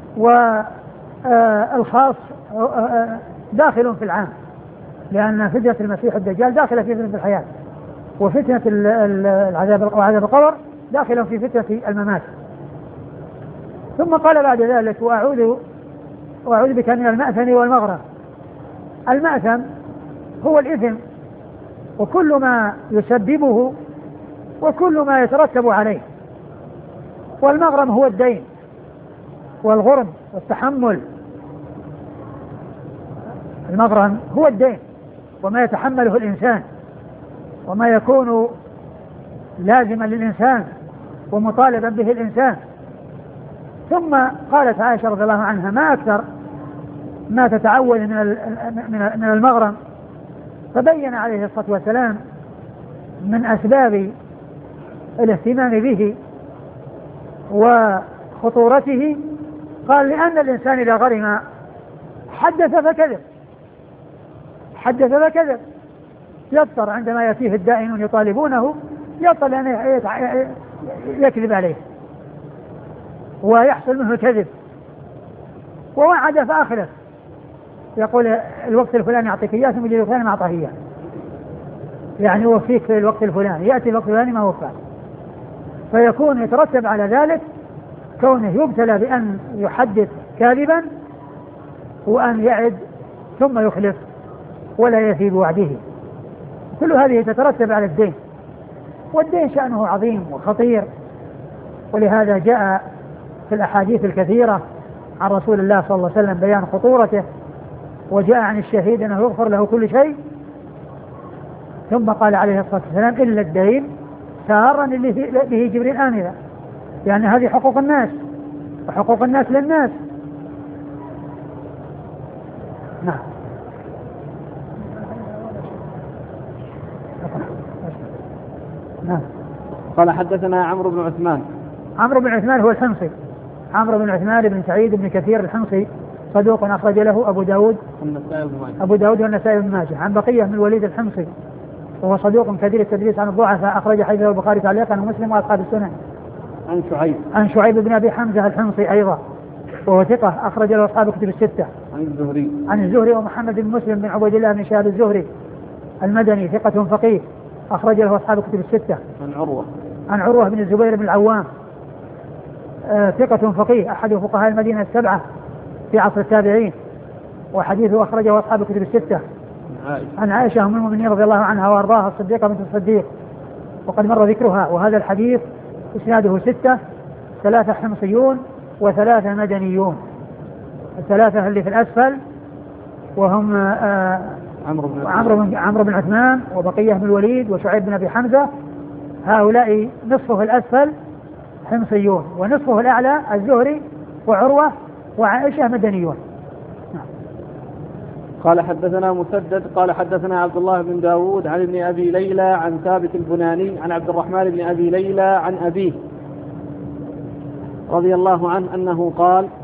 والخاص داخل في العام، لأن فتنة المسيح الدجال داخلة في فتنة الحياة، وفتنة العذاب وعذاب القبر داخل في فتنة الممات. ثم قال بعد ذلك: وأعوذ وأعوذ بك من المأثم والمغرم. المأثم هو الإثم وكل ما يسببه وكل ما يترتب عليه، والمغرم هو الدين والغرم والتحمل. المغرم هو الدين وما يتحمله الإنسان وما يكون لازما للإنسان ومطالبا به الإنسان. ثم قالت عائشة رضي الله عنها: ما أكثر ما تتعوذ من من المغرم. فبين عليه الصلاة والسلام من أسباب الاهتمام به وخطورته، قال: لأن الإنسان إذا غرم حدث فكذب حدث فكذب يضطر عندما يأتيه الدائنون يطالبونه يضطر أن يكذب عليه ويحصل منه الكذب، ووعد فأخلف، يقول الوقت الفلاني أعطيك إياه ثم يجي الفلاني ما أعطاه إياه، يعني وفيك في الوقت الفلاني، يأتي الوقت الفلاني ما وفاه. فيكون يترتب على ذلك كونه يبتلى بأن يحدث كاذبا وأن يعد ثم يخلف ولا يفي بوعده. كل هذه تترتب على الدين، والدين شأنه عظيم وخطير، ولهذا جاء في الأحاديث الكثيرة عن رسول الله صلى الله عليه وسلم بيان خطورته، وجاء عن الشهيد أنه يغفر له كل شيء. ثم قال عليه الصلاة والسلام: إلا الدين سارا اللي به جبريل آنذا، يعني هذه حقوق الناس وحقوق الناس للناس. نعم. نعم. قال حدثنا عمرو بن عثمان. عمرو بن عثمان هو الحمصي، عمرو بن عثمان بن سعيد بن كثير الحمصي، صدوق أخرج له أبو داود أبو داود والنسائي بن ماجه. عن بقية بن الوليد الحمصي وهو صدوق كثير التدليس عن الضعفاء، أخرج حديثه البخاري تعليقا ومسلم وأصحاب السنن. عن شعيب عن شعيب بن أبي حمزة الحمصي أيضا وهو ثقة، أخرج له أصحاب كتب الستة. عن الزهري عن الزهري ومحمد بن مسلم بن عبيد الله بن شهاب الزهري المدني ثقة فقيه، أخرج له أصحاب كتب الستة. عن عروة عن عروة بن الزبير بن العوام آه ثقة فقيه، أحد فقهاء المدينة السبعة في عصر التابعين، وحديثه أخرجه أصحاب كتب الستة. عن عائشة أم المؤمنين رضي الله عنها وأرضاها الصديقة بنت الصديق، وقد مر ذكرها. وهذا الحديث إسناده ستة، ثلاثة حمصيون وثلاثة مدنيون، الثلاثة اللي في الأسفل وهم آه عمرو بن عمرو بن عمرو بن عثمان وبقية بن الوليد وشعيب بن أبي حمزة، هؤلاء نصفه الأسفل حمصيون ونصفه الأعلى الزهري وعروة وعائشة مدنيون. قال حدثنا مسدد قال حدثنا عبد الله بن داود عن ابن أبي ليلى عن ثابت البناني عن عبد الرحمن بن أبي ليلى عن أبيه رضي الله عنه أنه قال